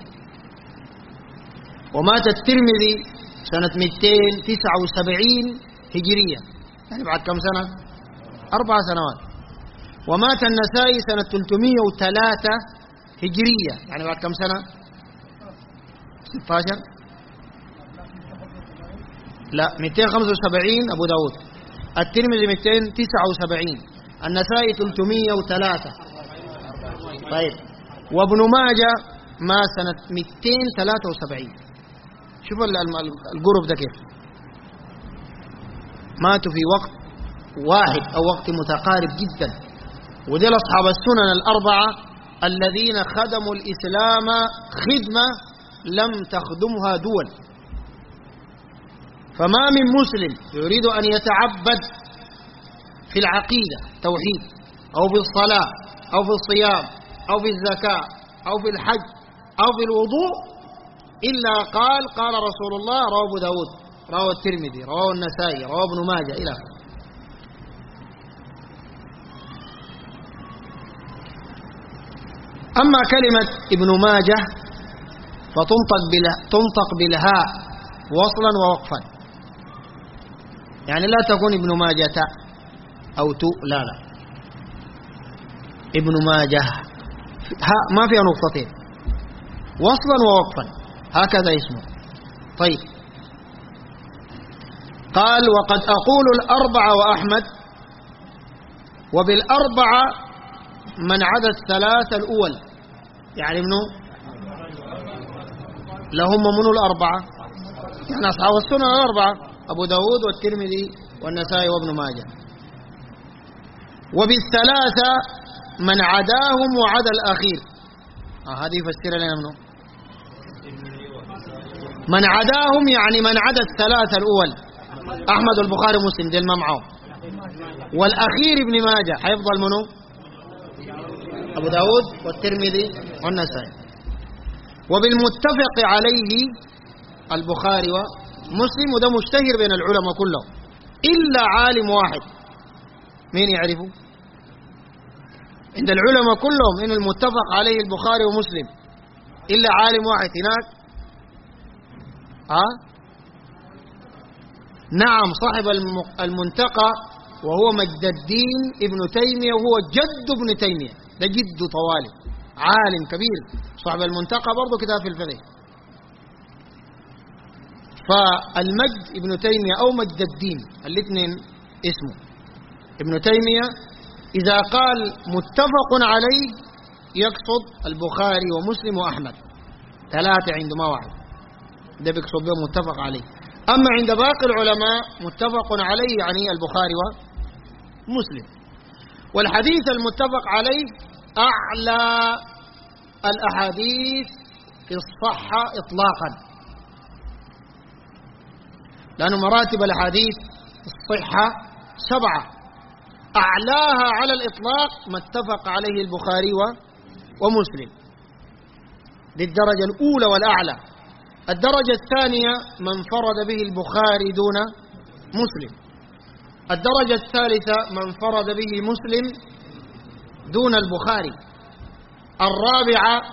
ومات الترمذي سنة مئتين وتسعة وسبعين هجرية، يعني بعد كم سنة؟ أربع سنوات. ومات النسائي سنة ثلاثمئة وثلاثة هجرية، يعني بعد كم سنة؟ ستة عشر. لا، مئتين وخمسة وسبعين أبو داود، الترمذي مئتين وتسعة وسبعين، النسائي ثلاثمئة وثلاثة. طيب، وابن ماجه ما سنة مئتين وثلاثة وسبعين. شوفوا القرب ده كيف، ماتوا في وقت واحد أو وقت متقارب جدا. ودول أصحاب السنن الأربعة الذين خدموا الإسلام خدمة لم تخدمها دول. فما من مسلم يريد أن يتعبد في العقيدة توحيد، أو في الصلاة، أو في الصيام، أو في الزكاة، أو في الحج، أو في الوضوء، إلا قال قال رسول الله، رواه أبو داود، رواه الترمذي، رواه النسائي، رواه ابن ماجه إلى آخره. أما كلمة ابن ماجه فتنطق بله تنطق بالهاء وصلا ووقفا، يعني لا تكون ابن ماجة أو تو، لا لا، ابن ماجه هاء ما فيها نقطتين، وصلا ووقفا، هكذا اسمه. طيب، قال وقد أقول الأربعة وأحمد، وبالأربعة من عدا الثلاثة الأول، يعني منه لهم منه الأربعة، يعني أصحاب السنن الأربعة، أبو داود والترمذي والنسائي وابن ماجه. وبالثلاثة من عداهم وعدا الأخير، آه هذه يفسر لنا منه من عداهم، يعني من عدا الثلاثة الأول، أحمد والبخاري ومسلم دين ما معه، والأخير ابن ماجه حيفضل منه أبو داود والترمذي والنسائي. وبالمتفق عليه البخاري ومسلم، وده مشتهر بين العلماء كلهم إلا عالم واحد. مين يعرفه؟ عند العلماء كلهم إن المتفق عليه البخاري ومسلم، إلا عالم واحد هناك. ها؟ نعم، صاحب المنتقى، وهو مجد الدين ابن تيمية، وهو جد ابن تيمية، ده جد طوالي، عالم كبير. صاحب المنتقى برضه كتاب في الفقه. فالمجد ابن تيمية أو مجد الدين الاثنين اسمه ابن تيمية. إذا قال متفق عليه يقصد البخاري ومسلم وأحمد، ثلاثة عندما واحد، ده بيقصد بهم متفق عليه. أما عند باقي العلماء متفق عليه يعني البخاري ومسلم. والحديث المتفق عليه أعلى الأحاديث في الصحة إطلاقا، لأن مراتب الأحاديث الصحة سبعة، أعلاها على الإطلاق ما اتفق عليه البخاري ومسلم، دي الدرجة الأولى والأعلى. الدرجة الثانية من فرد به البخاري دون مسلم. الدرجة الثالثة من فرد به مسلم دون البخاري. الرابعة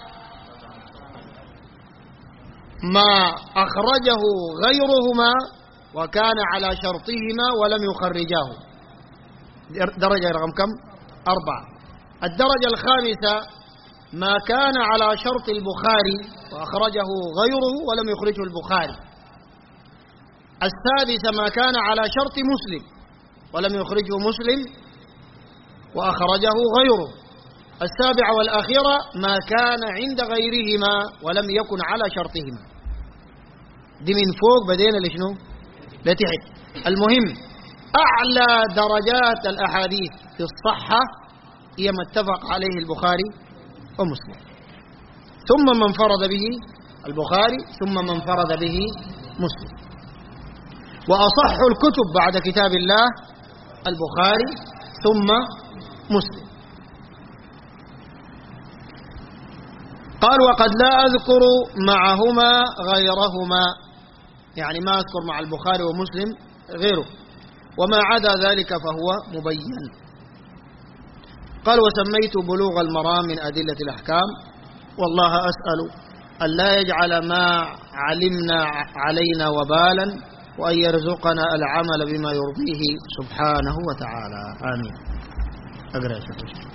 ما أخرجه غيرهما وكان على شرطهما ولم يخرجاه، درجة رقم كم؟ أربعة. الدرجة الخامسة ما كان على شرط البخاري وأخرجه غيره ولم يخرجه البخاري. السادسة ما كان على شرط مسلم ولم يخرجه مسلم وأخرجه غيره. السابعة والأخيرة ما كان عند غيرهما ولم يكن على شرطهما. دي من فوق بدينا لشنو؟ لتحت. المهم أعلى درجات الأحاديث في الصحة هي ما اتفق عليه البخاري ومسلم، ثم من فرد به البخاري، ثم من فرد به مسلم. وأصح الكتب بعد كتاب الله البخاري ثم مسلم. قال وقد لا أذكر معهما غيرهما، يعني ما أذكر مع البخاري ومسلم غيره، وما عدا ذلك فهو مبين. قال وسميت بلوغ المرام من أدلة الأحكام، والله أسأل أن لا يجعل ما علمنا علينا وبالا، وأن يرزقنا العمل بما يرضيه سبحانه وتعالى، آمين. أقرأ يا شيخ.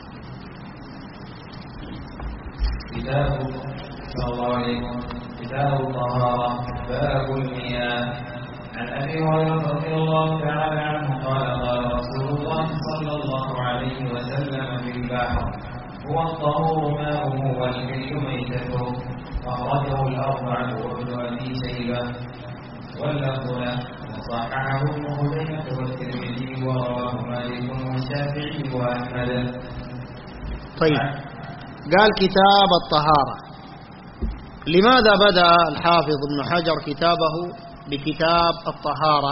كتاب صلى الله عليه وسلم كتاب الطهارة، باب المياه. عن أبي هريرة رضي الله تعالى عنه قال قال رسول الله صلى الله عليه وسلم في البحر: هو الطهور ماؤه والحل ميتته. أخرجه الأربعة وابن أبي شيبة واللفظ له، وصححه ابن خزيمة والترمذي ورواه مالك والشافعي وأحمد.
طيب، قال كتاب الطهارة. لماذا بدأ الحافظ ابن حجر كتابه بكتاب الطهارة؟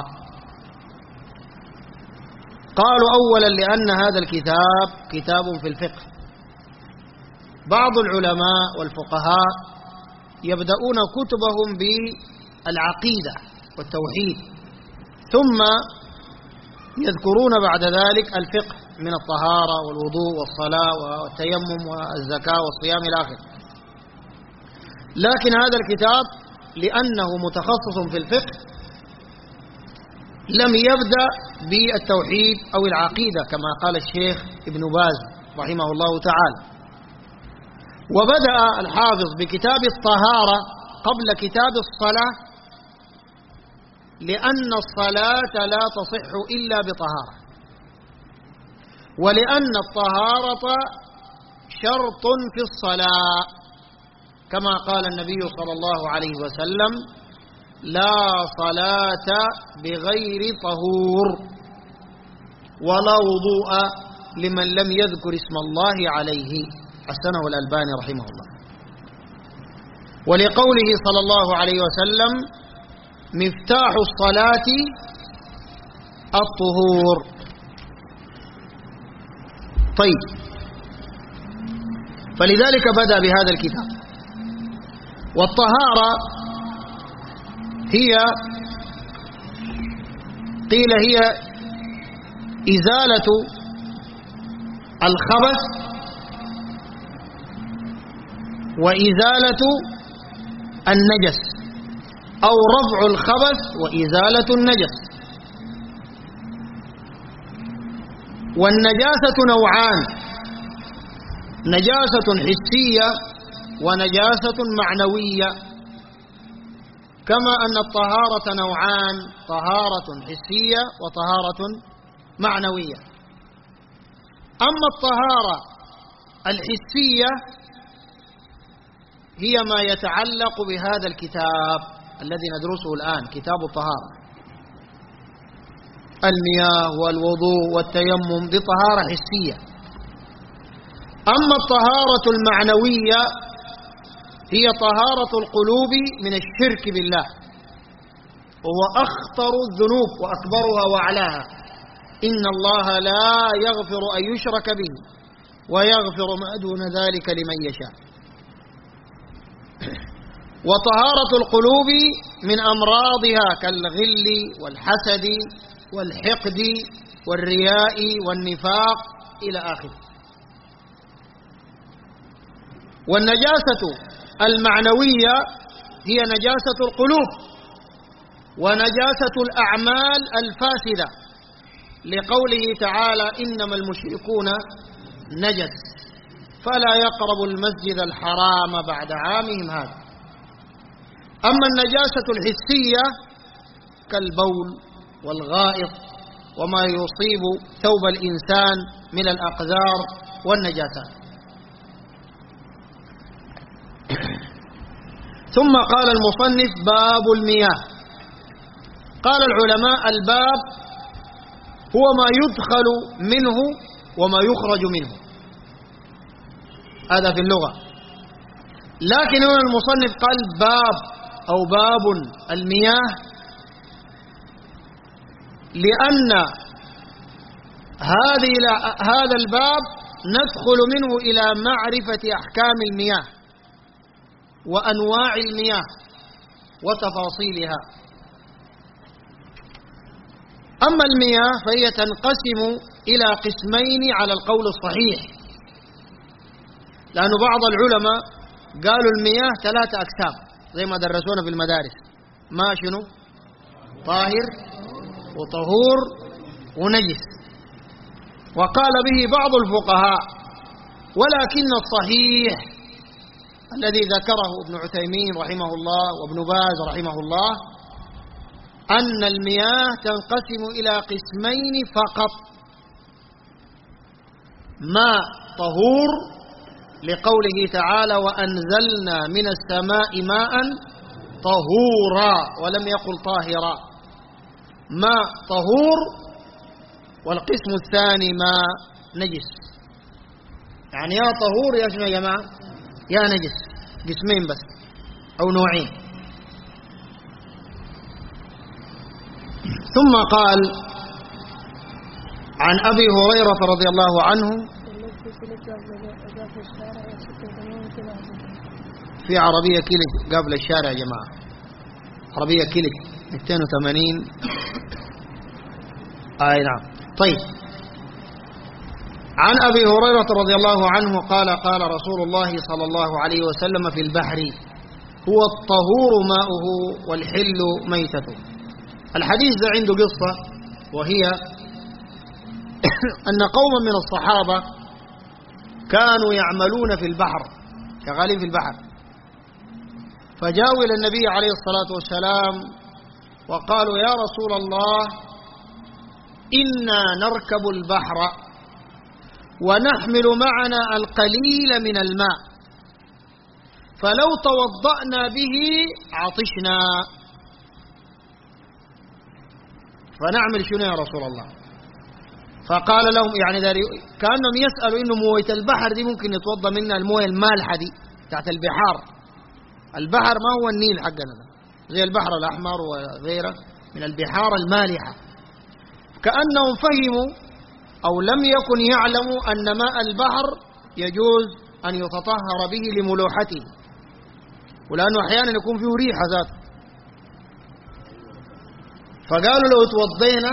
قالوا أولا لأن هذا الكتاب كتاب في الفقه. بعض العلماء والفقهاء يبدأون كتبهم بالعقيدة والتوحيد، ثم يذكرون بعد ذلك الفقه من الطهارة والوضوء والصلاة والتيمم والزكاة والصيام إلى آخره. لكن هذا الكتاب لأنه متخصص في الفقه لم يبدأ بالتوحيد أو العقيدة كما قال الشيخ ابن باز رحمه الله تعالى، وبدأ الحافظ بكتاب الطهارة قبل كتاب الصلاة، لأن الصلاة لا تصح إلا بطهارة، ولأن الطهارة شرط في الصلاة، كما قال النبي صلى الله عليه وسلم: لا صلاة بغير طهور ولا وضوء لمن لم يذكر اسم الله عليه، حسنه الألباني رحمه الله. ولقوله صلى الله عليه وسلم: مفتاح الصلاة الطهور. طيب، فلذلك بدأ بهذا الكتاب. والطهارة هي قيل هي إزالة الخبث وإزالة النجس، أو رفع الخبث وإزالة النجس. والنجاسة نوعان: نجاسة حسية ونجاسة معنوية، كما أن الطهارة نوعان: طهارة حسية وطهارة معنوية. أما الطهارة الحسية هي ما يتعلق بهذا الكتاب الذي ندرسه الآن، كتاب الطهارة. المياه والوضوء والتيمم دي طهارة حسية. أما الطهارة المعنوية هي طهارة القلوب من الشرك بالله، وهو أخطر الذنوب وأكبرها وأعلاها. إن الله لا يغفر أن يشرك به ويغفر ما دون ذلك لمن يشاء. وطهارة القلوب من أمراضها كالغل والحسد والحقد والرياء والنفاق إلى آخره. والنجاسة المعنوية هي نجاسة القلوب ونجاسة الأعمال الفاسدة، لقوله تعالى: إنما المشركون نجس فلا يقربوا المسجد الحرام بعد عامهم هذا. أما النجاسة الحسية كالبول والغائط وما يصيب ثوب الإنسان من الأقذار والنجاسات. ثم قال المصنف: باب المياه. قال العلماء: الباب هو ما يدخل منه وما يخرج منه، هذا في اللغة. لكن هنا المصنف قال باب أو باب المياه، لأن هذه هذا الباب ندخل منه إلى معرفة أحكام المياه وأنواع المياه وتفاصيلها. أما المياه فهي تنقسم إلى قسمين على القول الصحيح، لأن بعض العلماء قالوا المياه ثلاثة أقسام زي ما درسونا في المدارس: ما شنو؟ طاهر وطهور ونجس. وقال به بعض الفقهاء، ولكن الصحيح الذي ذكره ابن عثيمين رحمه الله وابن باز رحمه الله أن المياه تنقسم إلى قسمين فقط: ماء طهور لقوله تعالى: وأنزلنا من السماء ماء طهورا، ولم يقل طاهرا، ماء طهور. والقسم الثاني ماء نجس، يعني يا طهور يا شنو يا جماعة؟ يا نجس، قسمين بس أو نوعين. ثم قال عن أبي هريرة رضي الله عنه: في عربية كيلك قبل الشارع يا جماعة، عربية كيلك مئتين وثمانين. آي نعم. طيب. عن أبي هريرة رضي الله عنه قال: قال رسول الله صلى الله عليه وسلم في البحر: هو الطهور ماؤه والحل ميتته. الحديث ده عنده قصة، وهي أن قوما من الصحابة كانوا يعملون في البحر، شغالين في البحر، فجاءوا إلى النبي عليه الصلاة والسلام وقالوا: يا رسول الله، إنا نركب البحر ونحمل معنا القليل من الماء، فلو توضأنا به عطشنا، فنعمل شنو يا رسول الله؟ فقال لهم، يعني كأنهم يسألوا إنه موية البحر دي ممكن يتوضأ منها الموية المالحة دي تحت البحار. البحر ما هو النيل حقنا ده، زي البحر الأحمر وغيره من البحار المالحة. كأنهم فهموا أو لم يكن يعلموا أن ماء البحر يجوز أن يتطهر به لملوحته، ولأنه أحيانا يكون فيه ريحة ذاته. فقالوا: لو توضينا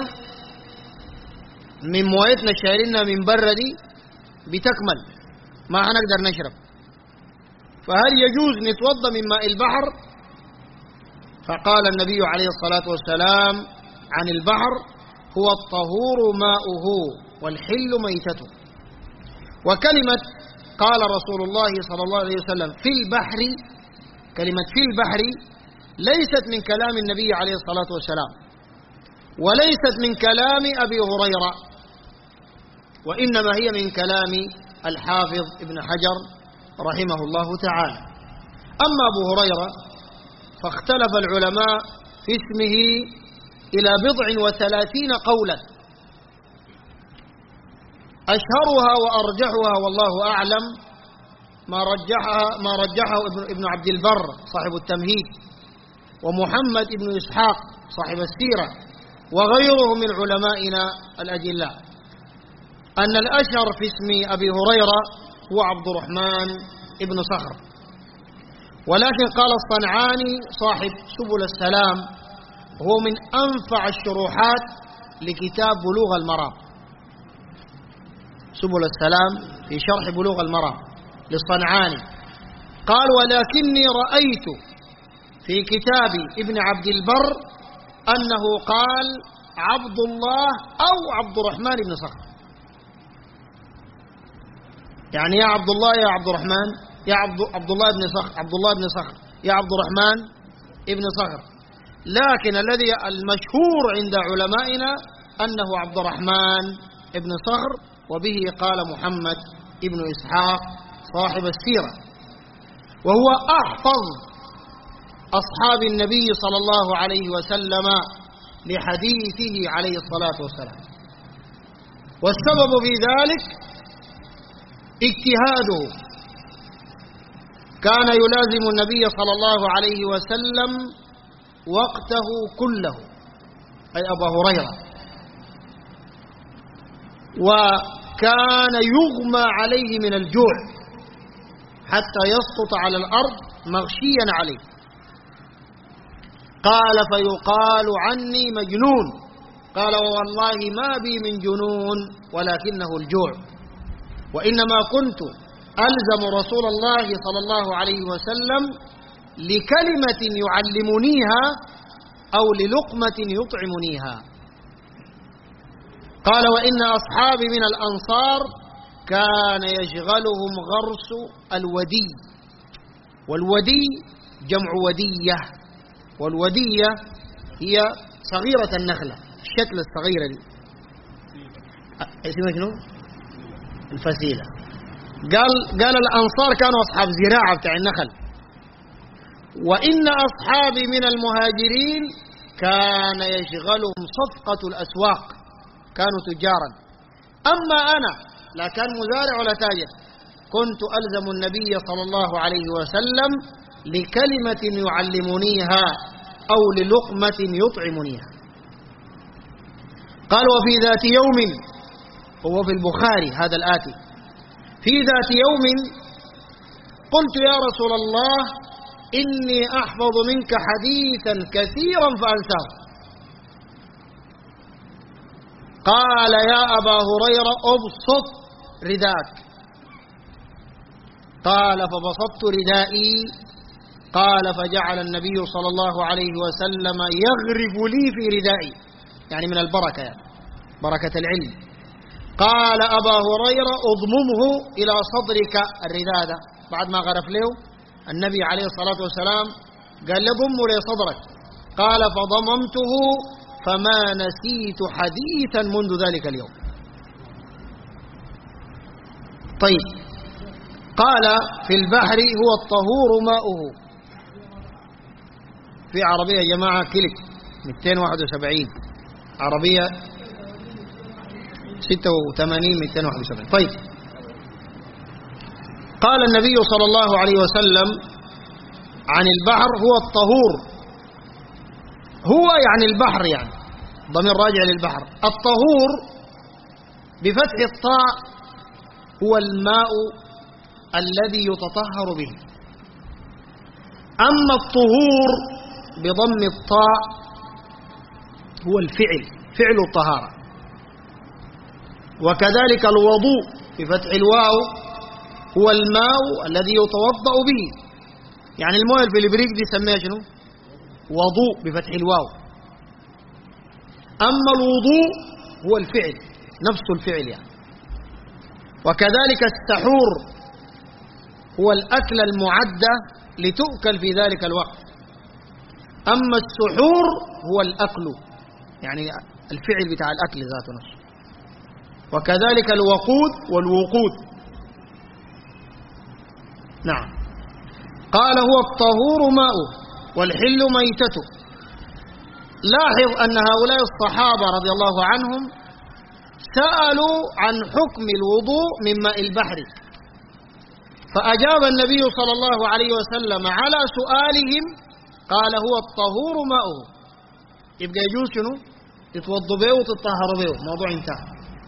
من مويتنا شايلنا من برا دي بتكمل، ما هنقدر نشرب، فهل يجوز نتوضى من ماء البحر؟ فقال النبي عليه الصلاة والسلام عن البحر: هو الطهور ماؤه والحل ميتته. وكلمة قال رسول الله صلى الله عليه وسلم في البحر، كلمة في البحر ليست من كلام النبي عليه الصلاة والسلام، وليست من كلام أبي هريرة، وإنما هي من كلام الحافظ ابن حجر رحمه الله تعالى. أما أبو هريرة فاختلف العلماء في اسمه إلى بضع وثلاثين قولا، أشهرها وأرجحها والله أعلم ما رجحها ما رجحه ابن ابن عبد البر صاحب التمهيد، ومحمد ابن إسحاق صاحب السيرة، وغيره من علمائنا الأجلاء، أن الأشهر في اسم أبي هريرة هو عبد الرحمن ابن صخر. ولكن قال الصنعاني صاحب سبل السلام، هو من أنفع الشروحات لكتاب بلوغ المرام، سبل السلام في شرح بلوغ المرام للصنعاني، قال: ولكني رأيت في كتاب ابن عبد البر أنه قال عبد الله أو عبد الرحمن بن صخر، يعني يا عبد الله يا عبد الرحمن، يا عبد, عبد الله بن صخر، عبد الله بن صخر، يا عبد الرحمن ابن صخر. لكن الذي المشهور عند علمائنا أنه عبد الرحمن ابن صخر، وبه قال محمد ابن إسحاق صاحب السيرة، وهو أحفظ أصحاب النبي صلى الله عليه وسلم لحديثه عليه الصلاة والسلام. والسبب في ذلك اجتهاده، كان يلازم النبي صلى الله عليه وسلم وقته كله، أي أبا هريرة، وكان يغمى عليه من الجوع حتى يسقط على الأرض مغشيا عليه. قال فيقال عني مجنون. قال والله ما بي من جنون ولكنه الجوع، وإنما كنت ألزم رسول الله صلى الله عليه وسلم لكلمة يعلمنيها أو للقمة يطعمنيها. قال وإن أصحابي من الأنصار كان يشغلهم غرس الودي، والودي جمع ودية، والودية هي صغيرة النخلة، الشكل الصغيرة دي اسمها شنو؟ الفسيلة. قال قال الأنصار كانوا أصحاب زراعة بتاع النخل. وإن أصحابي من المهاجرين كان يشغلهم صفقة الأسواق، كانوا تجارا. أما أنا لا كان مزارع ولا تاجر، كنت ألزم النبي صلى الله عليه وسلم لكلمة يعلمنيها أو للقمة يطعمنيها. قال وفي ذات يوم، هو في البخاري هذا الآتي، في ذات يوم قلت يا رسول الله إني أحفظ منك حديثا كثيرا فأنساه. قال يا أبا هريرة أبسط رداءك. قال فبسطت ردائي. قال فجعل النبي صلى الله عليه وسلم يغرف لي في ردائي، يعني من البركة، يعني بركة العلم. قال أبا هريرة أضممه إلى صدرك الرداء ده. بعد ما غرف له النبي عليه الصلاة والسلام قال له ضمه لصدرك. قال فضممته فما نسيت حديثا منذ ذلك اليوم. طيب، قال في البحر هو الطهور ماؤه. في عربية يا جماعة كلك مئتين وواحد وسبعين، عربية ستة وثمانين مئتين وواحد وسبعين. طيب، قال النبي صلى الله عليه وسلم عن البحر هو الطهور. هو يعني البحر، يعني ضمير راجع للبحر. الطهور بفتح الطاء هو الماء الذي يتطهر به. أما الطهور بضم الطاء هو الفعل، فعل الطهارة. وكذلك الوضوء بفتح الواو هو الماء الذي يتوضأ به، يعني المويه في الإبريق دي سميها شنو؟ وضوء بفتح الواو. أما الوضوء هو الفعل، نفس الفعل يعني. وكذلك السحور هو الأكل المعدة لتؤكل في ذلك الوقت. أما السحور هو الأكل، يعني الفعل بتاع الأكل ذاته نفسه. وكذلك الوقود والوقود. نعم. قال هو الطهور ماؤه والحل ميتته. لاحظ أن هؤلاء الصحابة رضي الله عنهم سألوا عن حكم الوضوء من ماء البحر، فأجاب النبي صلى الله عليه وسلم على سؤالهم قال هو الطهور ماؤه. يبقى يجوز شنو؟ يتوضوا به وتطهروا به، موضوع انتهى.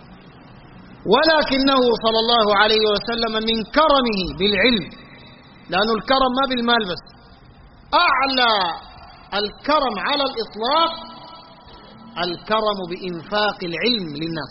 ولكنه صلى الله عليه وسلم من كرمه بالعلم، لأن الكرم ما بالمال بس، أعلى الكرم على الإطلاق الكرم بإنفاق العلم للناس.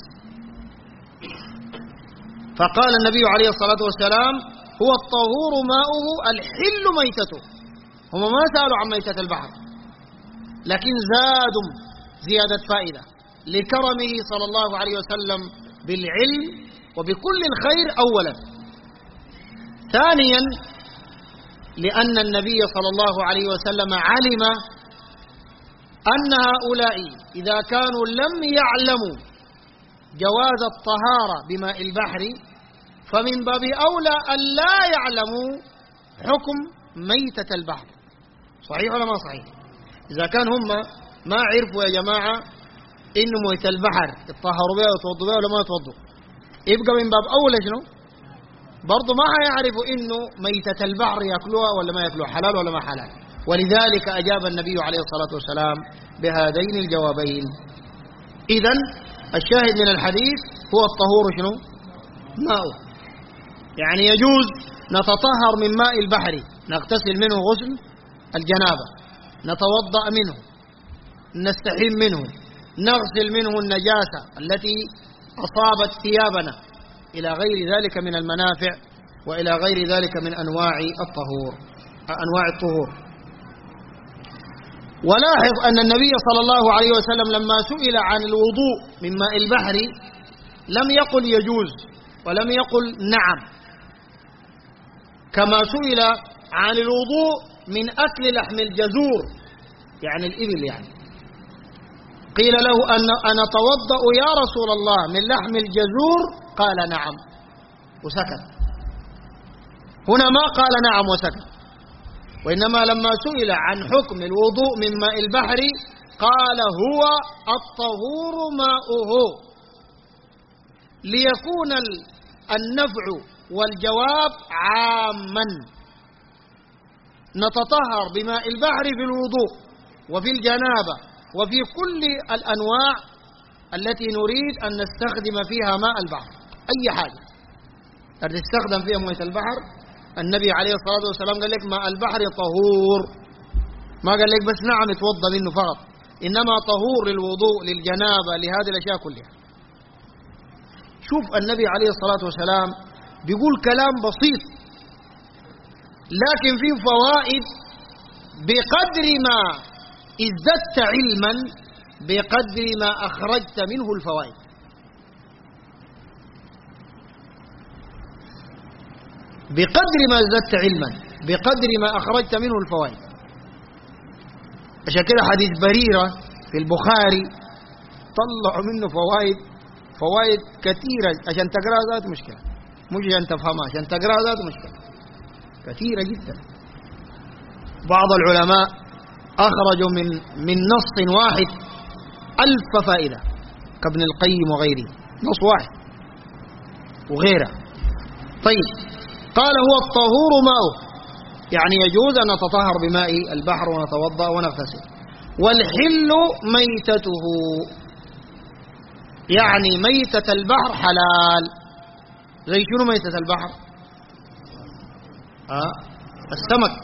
فقال النبي عليه الصلاة والسلام هو الطهور ماؤه الحل ميتته. هم ما سألوا عن ميتة البحر، لكن زادوا زيادة فائدة لكرمه صلى الله عليه وسلم بالعلم وبكل الخير أولا. ثانيا، لأن النبي صلى الله عليه وسلم علم أن هؤلاء إذا كانوا لم يعلموا جواز الطهارة بماء البحر فمن باب أولى أن لا يعلموا حكم ميتة البحر. صحيح ولا ما صحيح؟ إذا كان هم ما عرفوا يا جماعة إنه ميتة البحر يتطهروا بها ويتوضوا بها ولا ما يتوضوا، يبقى من باب أولى شنو؟ برضو ما هيعرفوا إنه ميتة البحر يأكلوها ولا ما يأكلوها، حلال ولا ما حلال. ولذلك أجاب النبي عليه الصلاة والسلام بهذين الجوابين. إذن الشاهد من الحديث هو الطهور شنو؟ ماء، يعني يجوز نتطهر من ماء البحر نغتسل منه غسل الجنابة، نتوضأ منه، نستحم منه، نغسل منه النجاسة التي أصابت ثيابنا، إلى غير ذلك من المنافع وإلى غير ذلك من أنواع الطهور أنواع الطهور. ولاحظ أن النبي صلى الله عليه وسلم لما سئل عن الوضوء من ماء البحر لم يقل يجوز ولم يقل نعم، كما سئل عن الوضوء من أكل لحم الجزور يعني الإبل، يعني قيل له أن أنا أتوضأ يا رسول الله من لحم الجزور، قال نعم وسكت. هنا ما قال نعم وسكت، وإنما لما سئل عن حكم الوضوء من ماء البحر قال هو الطهور ماؤه، ليكون النفع والجواب عاما. نتطهر بماء البحر في الوضوء وفي الجنابة وفي كل الأنواع التي نريد أن نستخدم فيها ماء البحر، أي حاجة تستخدم فيها ماء البحر. النبي عليه الصلاة والسلام قال لك ماء البحر طهور، ما قال لك بس نعم اتوضى منه فقط، إنما طهور للوضوء للجنابة لهذه الأشياء كلها. شوف النبي عليه الصلاة والسلام بيقول كلام بسيط لكن فيه فوائد، بقدر ما ازددت علما بقدر ما أخرجت منه الفوائد. بقدر ما ازددت علما بقدر ما أخرجت منه الفوائد. عشان كده حديث بريرة في البخاري طلعوا منه فوائد فوائد كثيرة، عشان تقرأ ذات مشكلة، مش عشان تفهمها، عشان تقرأ ذات مشكلة كثيرة جدا. بعض العلماء أخرجوا من من نص واحد ألف فائدة كابن القيم وغيره، نص واحد وغيره. طيب قال هو الطهور ماؤه، يعني يجوز أن نتطهر بماء البحر ونتوضأ ونغتسل. والحل ميتته، يعني ميتة البحر حلال. زي شنو ميتة البحر؟ آه السمك،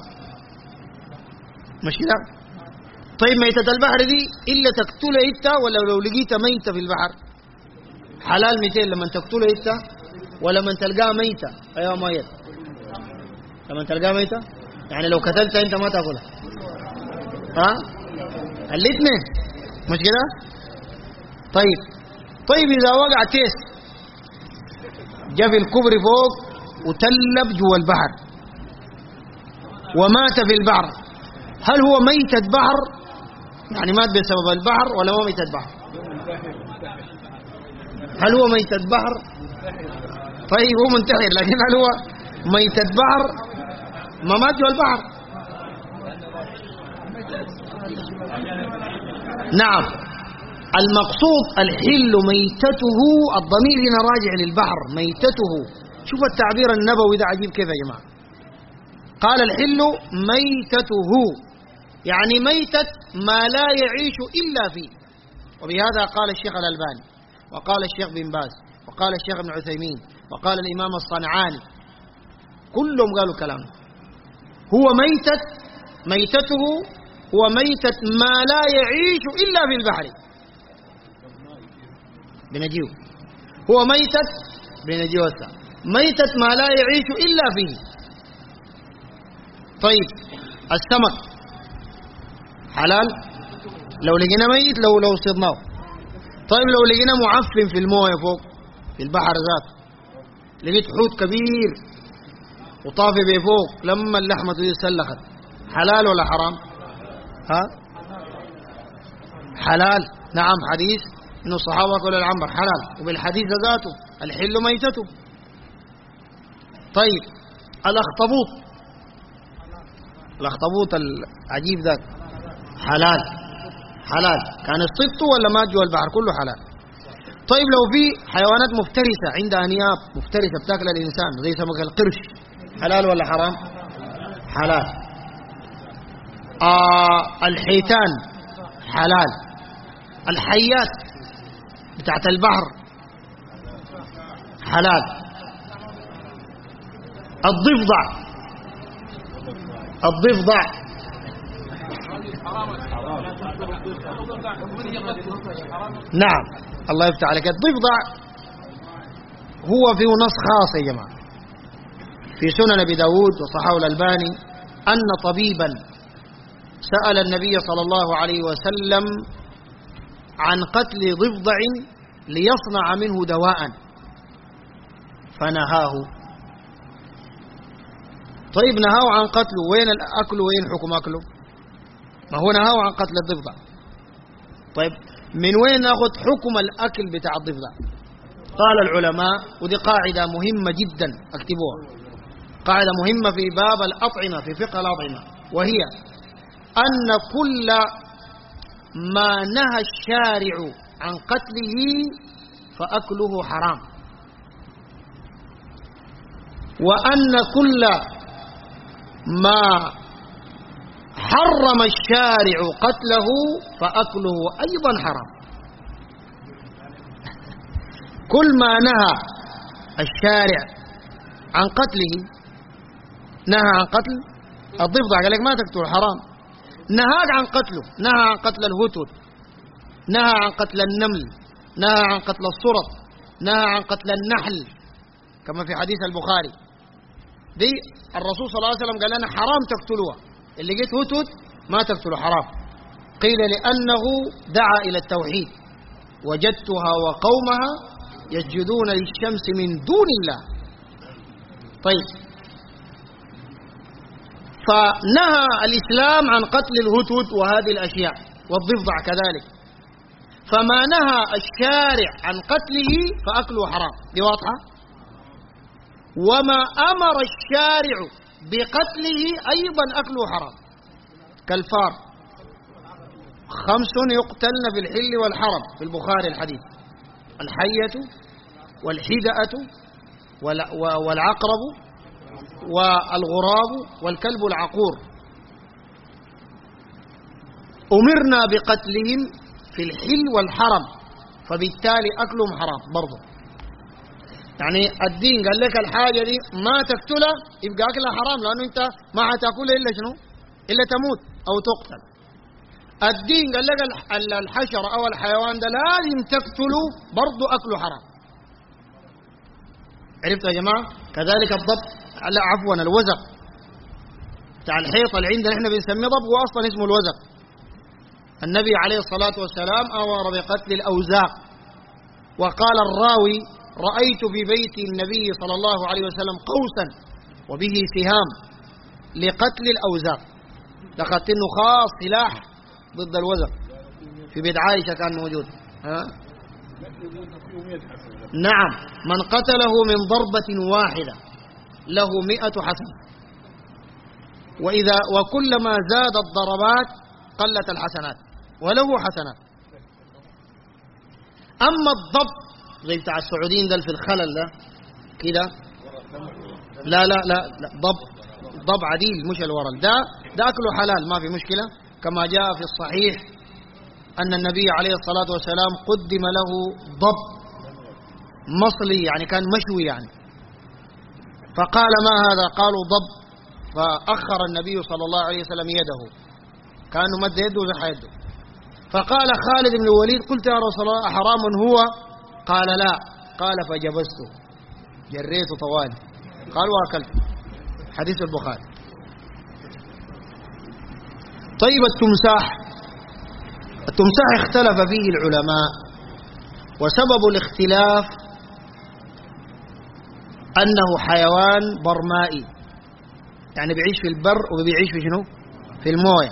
مش كده؟ طيب ميتة البحر دي إلا تقتلها إنت، ولا لو لقيت ميتة في البحر حلال ميتين، لما تقتلها إنت ولما تلقاها ميتة. أيوة ميت لما تلقاها ميتة، يعني لو قتلتها أنت ما تأكلها. ها آه؟ الاثنين مش كده؟ طيب طيب إذا وقع تيس جاء في الكبر فوق وتلب جوا البحر ومات في البحر، هل هو ميتة بحر؟ يعني مات بسبب البحر ولا هو ميتة بحر؟ هل هو ميتة بحر؟ طيب هو منتحر، لكن هل هو ميتة بحر؟ ما مات جوا البحر. نعم المقصود الحل ميتته، الضمير هنا راجع للبحر، ميتته. شوف التعبير النبوي ده عجيب كيف يا جماعة. قال الحل ميتته، يعني ميتة ما لا يعيش إلا فيه. وبهذا قال الشيخ الألباني وقال الشيخ بن باز وقال الشيخ ابن عثيمين وقال الإمام الصنعاني، كلهم قالوا كلام. هو ميتة ميتته هو ميتة ما لا يعيش إلا في البحر، بنجيو هو ميتة بنجيو ميتة ما لا يعيش إلا فيه. طيب السمك حلال لو لقينا ميت، لو لو صدناه. طيب لو لقينا معفن في المويه فوق في البحر ذاته، لقيت حوت كبير وطافي بفوق، لما اللحمة دي سلخت، حلال ولا حرام؟ ها حلال. نعم حديث إنه الصحابة كل العنبر حلال، وبالحديث ذاته الحل ميتته. طيب الأخطبوط، الأخطبوط العجيب ذاك حلال حلال، كان الصبت ولا مات جوا البحر كله حلال. طيب لو في حيوانات مفترسة عندها أنياب مفترسة بتاكل الإنسان زي سمك القرش، حلال ولا حرام؟ حلال. آه الحيتان حلال. الحيات بتاعت البحر حلال. الضفدع الضفدع نعم الله يفتح عليك. الضفدع هو فيه نص خاص يا جماعة في سنن أبي داود وصححه الألباني أن طبيبا سأل النبي صلى الله عليه وسلم عن قتل ضفدع ليصنع منه دواء فنهاه. طيب نهاه عن قتله، وين الأكل وين حكم أكله؟ ما هو نهاه عن قتل الضفدع. طيب من وين ناخذ حكم الأكل بتاع الضفدع؟ قال العلماء، ودي قاعدة مهمة جدا اكتبوها، قاعدة مهمة في باب الأطعمة في فقه الأطعمة، وهي أن كل ما نهى الشارع عن قتله فأكله حرام، وأن كل ما حرم الشارع قتله فأكله أيضا حرام. كل ما نهى الشارع عن قتله، نهى عن قتل الضفدع قال لك ما تقتل حرام، نهاك عن قتله، نهى عن قتل الهدهد، نهى عن قتل النمل، نهى عن قتل الصرط، نهى عن قتل النحل كما في حديث البخاري. دي الرسول صلى الله عليه وسلم قال لنا حرام تقتلوها، اللي جيت هدهد ما تقتله حرام. قيل لأنه دعا إلى التوحيد، وجدتها وقومها يسجدون للشمس من دون الله. طيب فنهى الإسلام عن قتل الهدهد وهذه الأشياء والضفدع كذلك، فما نهى الشارع عن قتله فأكله حرام، دي واضحة. وما أمر الشارع بقتله أيضا أكله حرام، كالفار خمس يقتلن في الحل والحرم في البخاري الحديث: الحية والحدأة والعقرب والغراب والكلب العقور، أمرنا بقتلهم في الحل والحرم، فبالتالي أكلهم حرام برضه. يعني الدين قال لك الحاجة دي ما تقتلها يبقى أكلها حرام، لأنه أنت ما حتاكلها إلا شنو؟ إلا تموت أو تقتل. الدين قال لك الحشرة أو الحيوان ده لازم تقتله برضه أكله حرام. عرفت يا جماعة؟ كذلك الضب، لا عفوا الوزق بتاع الحيطة اللي عندنا احنا بنسميه ضب، هو أصلا اسمه الوزق. النبي عليه الصلاة والسلام أمر بقتل الأوزاق، وقال الراوي: رأيت في بيت النبي صلى الله عليه وسلم قوسا وبه سهام لقتل الأوزاق. لقد إنه خاص سلاح ضد الوزق في بيت عائشة كان موجود. ها؟ نعم، من قتله من ضربة واحدة له مئة حسنة، وإذا وكلما زاد الضربات قلت الحسنات وله حسنات. أما الضب زي بتاع السعوديين ده في الخلل ده كده، لا لا لا, لا ضب ضب عديل مش الورل ده، ده أكله حلال ما في مشكلة، كما جاء في الصحيح أن النبي عليه الصلاة والسلام قدم له ضب مصلي، يعني كان مشوي يعني، فقال: ما هذا؟ قالوا: ضب. فأخر النبي صلى الله عليه وسلم يده، كأنه مد يده وزح يده، فقال خالد بن الوليد: قلت يا رسول الله أحرام هو؟ قال: لا. قال: فجبسته، جريته طوالي، قال: وأكلت. حديث البخاري. طيب التمساح، التمساح اختلف فيه العلماء، وسبب الاختلاف أنه حيوان برمائي، يعني بيعيش في البر وبيعيش في شنو؟ في المويه.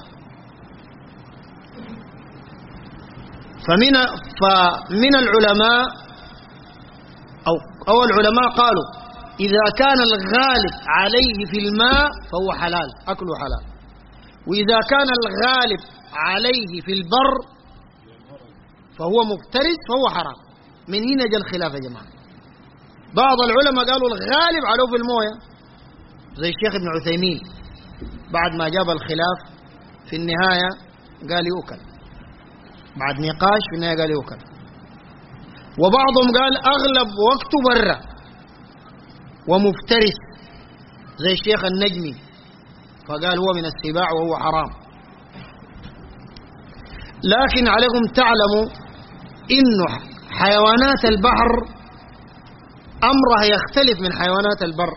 فمن فمن العلماء أو أو العلماء قالوا: إذا كان الغالب عليه في الماء فهو حلال، أكله حلال، وإذا كان الغالب عليه في البر فهو مفترس فهو حرام. من هنا جاء الخلاف يا جماعة. بعض العلماء قالوا الغالب عليه في المويه، زي الشيخ ابن عثيمين، بعد ما جاب الخلاف في النهاية قال يؤكل، بعد نقاش في النهاية قال يؤكل. وبعضهم قال أغلب وقته برا ومفترس، زي الشيخ النجمي فقال هو من السباع وهو حرام. لكن عليكم تعلموا إنه حيوانات البحر أمرها يختلف من حيوانات البر.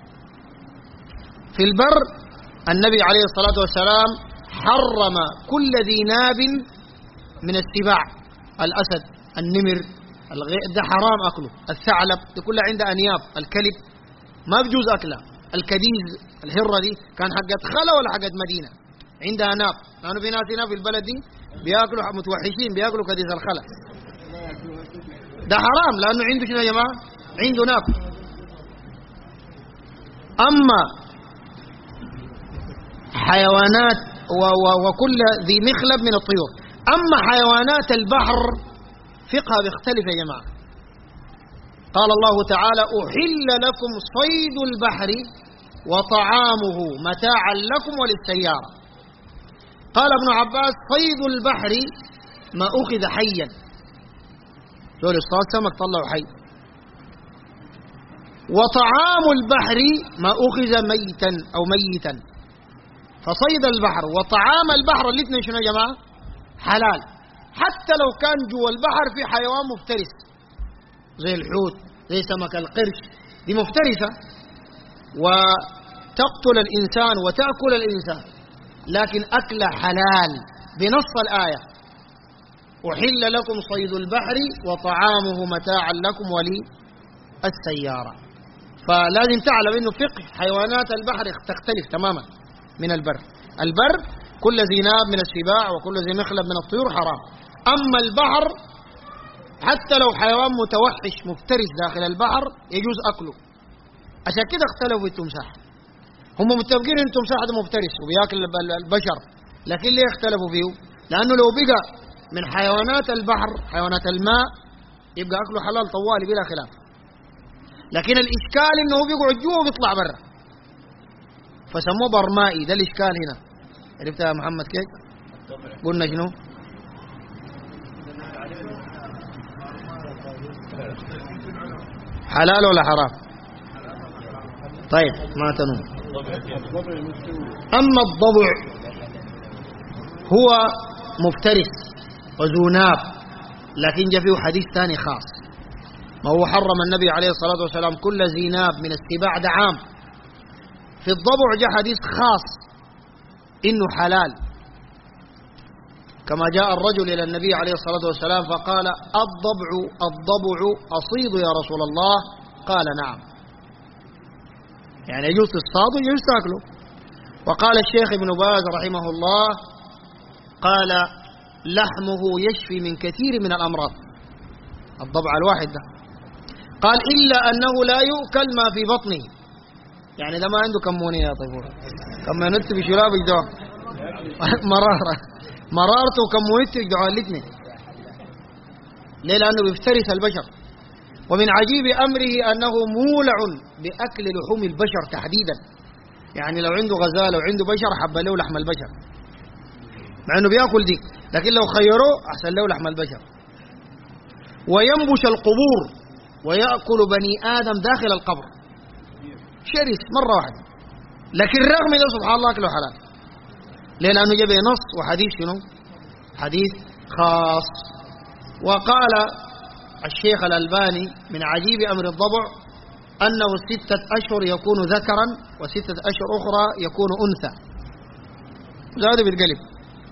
في البر النبي عليه الصلاة والسلام حرم كل ذي ناب من السباع، الأسد، النمر، الغير، ده حرام أكله. الثعلب ده كله عنده أنياب. الكلب ما بجوز أكله. الكديز الهرة دي كان حقت خلا ولا حقت مدينة، عندها أناب، لأنه في ناس هنا في البلد دي بياكلوا متوحشين، بياكلوا كديز الخلا. ده حرام لأنه عنده شنو يا جماعة؟ عنده ناب. أما حيوانات و و وكل ذي مخلب من الطيور. أما حيوانات البحر فقهها بيختلف يا جماعة. قال الله تعالى: أحل لكم صيد البحر وطعامه متاعا لكم وللسيارة. قال ابن عباس: صيد البحر ما أخذ حيا، دول اصطاد سمك طلعوا حي. وطعام البحر ما أخذ ميتا أو ميتا. فصيد البحر وطعام البحر الاثنين شنو يا جماعة؟ حلال، حتى لو كان جوا البحر في حيوان مفترس زي الحوت، زي سمك القرش، دي مفترسة وتقتل الإنسان وتأكل الإنسان، لكن أكل حلال بنص الآية: أحل لكم صيد البحر وطعامه متاعا لكم وللسيارة. فلازم تعلم إنه فقه حيوانات البحر تختلف تماما من البر. البر كل ذي ناب من السباع وكل ذي مخلب من الطيور حرام. أما البحر حتى لو حيوان متوحش مفترس داخل البحر يجوز أكله. عشان كده اختلفوا في التمساح. هم متفقين ان التمساح ده مفترس وبياكل البشر، لكن ليه اختلفوا فيه؟ لأنه لو بقى من حيوانات البحر، حيوانات الماء، يبقى أكله حلال طوالي بلا خلاف. لكن الإشكال إنه بيقعد جوا وبيطلع برا، فسموه برمائي. ده الإشكال هنا. عرفتها يا محمد كيف؟ قلنا شنو؟ حلال ولا حرام؟ طيب ما تنوم. أما الضبع هو مفترس وذو ناب، لكن جاء فيه حديث ثاني خاص. ما هو حرم النبي عليه الصلاة والسلام كل ذي ناب من السباع ده عام. في الضبع جاء حديث خاص إنه حلال، كما جاء الرجل إلى النبي عليه الصلاة والسلام فقال: الضبع الضبع أصيد يا رسول الله؟ قال: نعم. يعني يجوز تصطاد ويجوز تاكله. وقال الشيخ ابن باز رحمه الله: قال: لحمه يشفي من كثير من الأمراض، الضبع الواحد ده. قال: إلا أنه لا يؤكل ما في بطنه. يعني ده ما عنده كمونية يا طيبور، كمونيته بشراب يجدوه مرارة مرارته وكمونيته يجدوه الاثنين. ليه؟ لأنه بيفترس البشر. ومن عجيب أمره أنه مولع بأكل لحوم البشر تحديدا. يعني لو عنده غزال أو عنده بشر حب له لحم البشر، مع أنه بيأكل دي، لكن لو خيروه أحسن له لحم البشر. وينبش القبور ويأكل بني آدم داخل القبر، شرس مرة واحدة. لكن رغم ذلك سبحان الله أكله حلال. ليه؟ لأنه جاب نص وحديث شنو؟ حديث خاص. وقال الشيخ الألباني: من عجيب أمر الضبع أنه ستة أشهر يكون ذكرا وستة أشهر أخرى يكون أنثى، زاد بالقلب،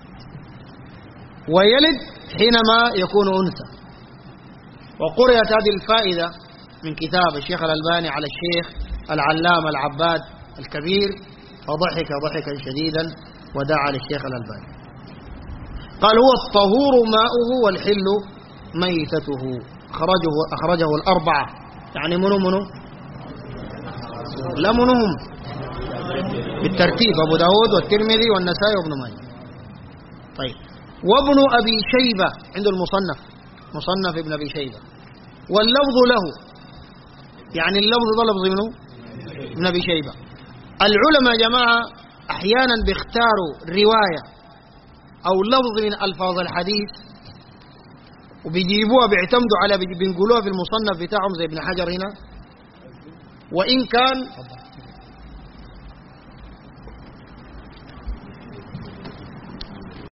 ويلد حينما يكون أنثى. وقرأت هذه الفائدة من كتاب الشيخ الألباني على الشيخ العلامة العباد الكبير، فضحك ضحكا شديدا ودعا للشيخ الألباني. قال: هو الطهور ماؤه والحل ميتته. أخرجه, أخرجه الأربعة. يعني منو منو؟ لا منهم بالترتيب: أبو داود والترمذي والنسائي وابن ماجه. طيب. وابن أبي شيبة عنده المصنف، مصنف ابن أبي شيبة. واللفظ له، يعني اللفظ ده لفظ منه ابن أبي شيبة. العلماء يا جماعة أحيانا بيختاروا رواية أو لفظ من ألفاظ الحديث وبيجيبوها، بيعتمدوا على بينقلوها في المصنف بتاعهم زي ابن حجر هنا. وإن كان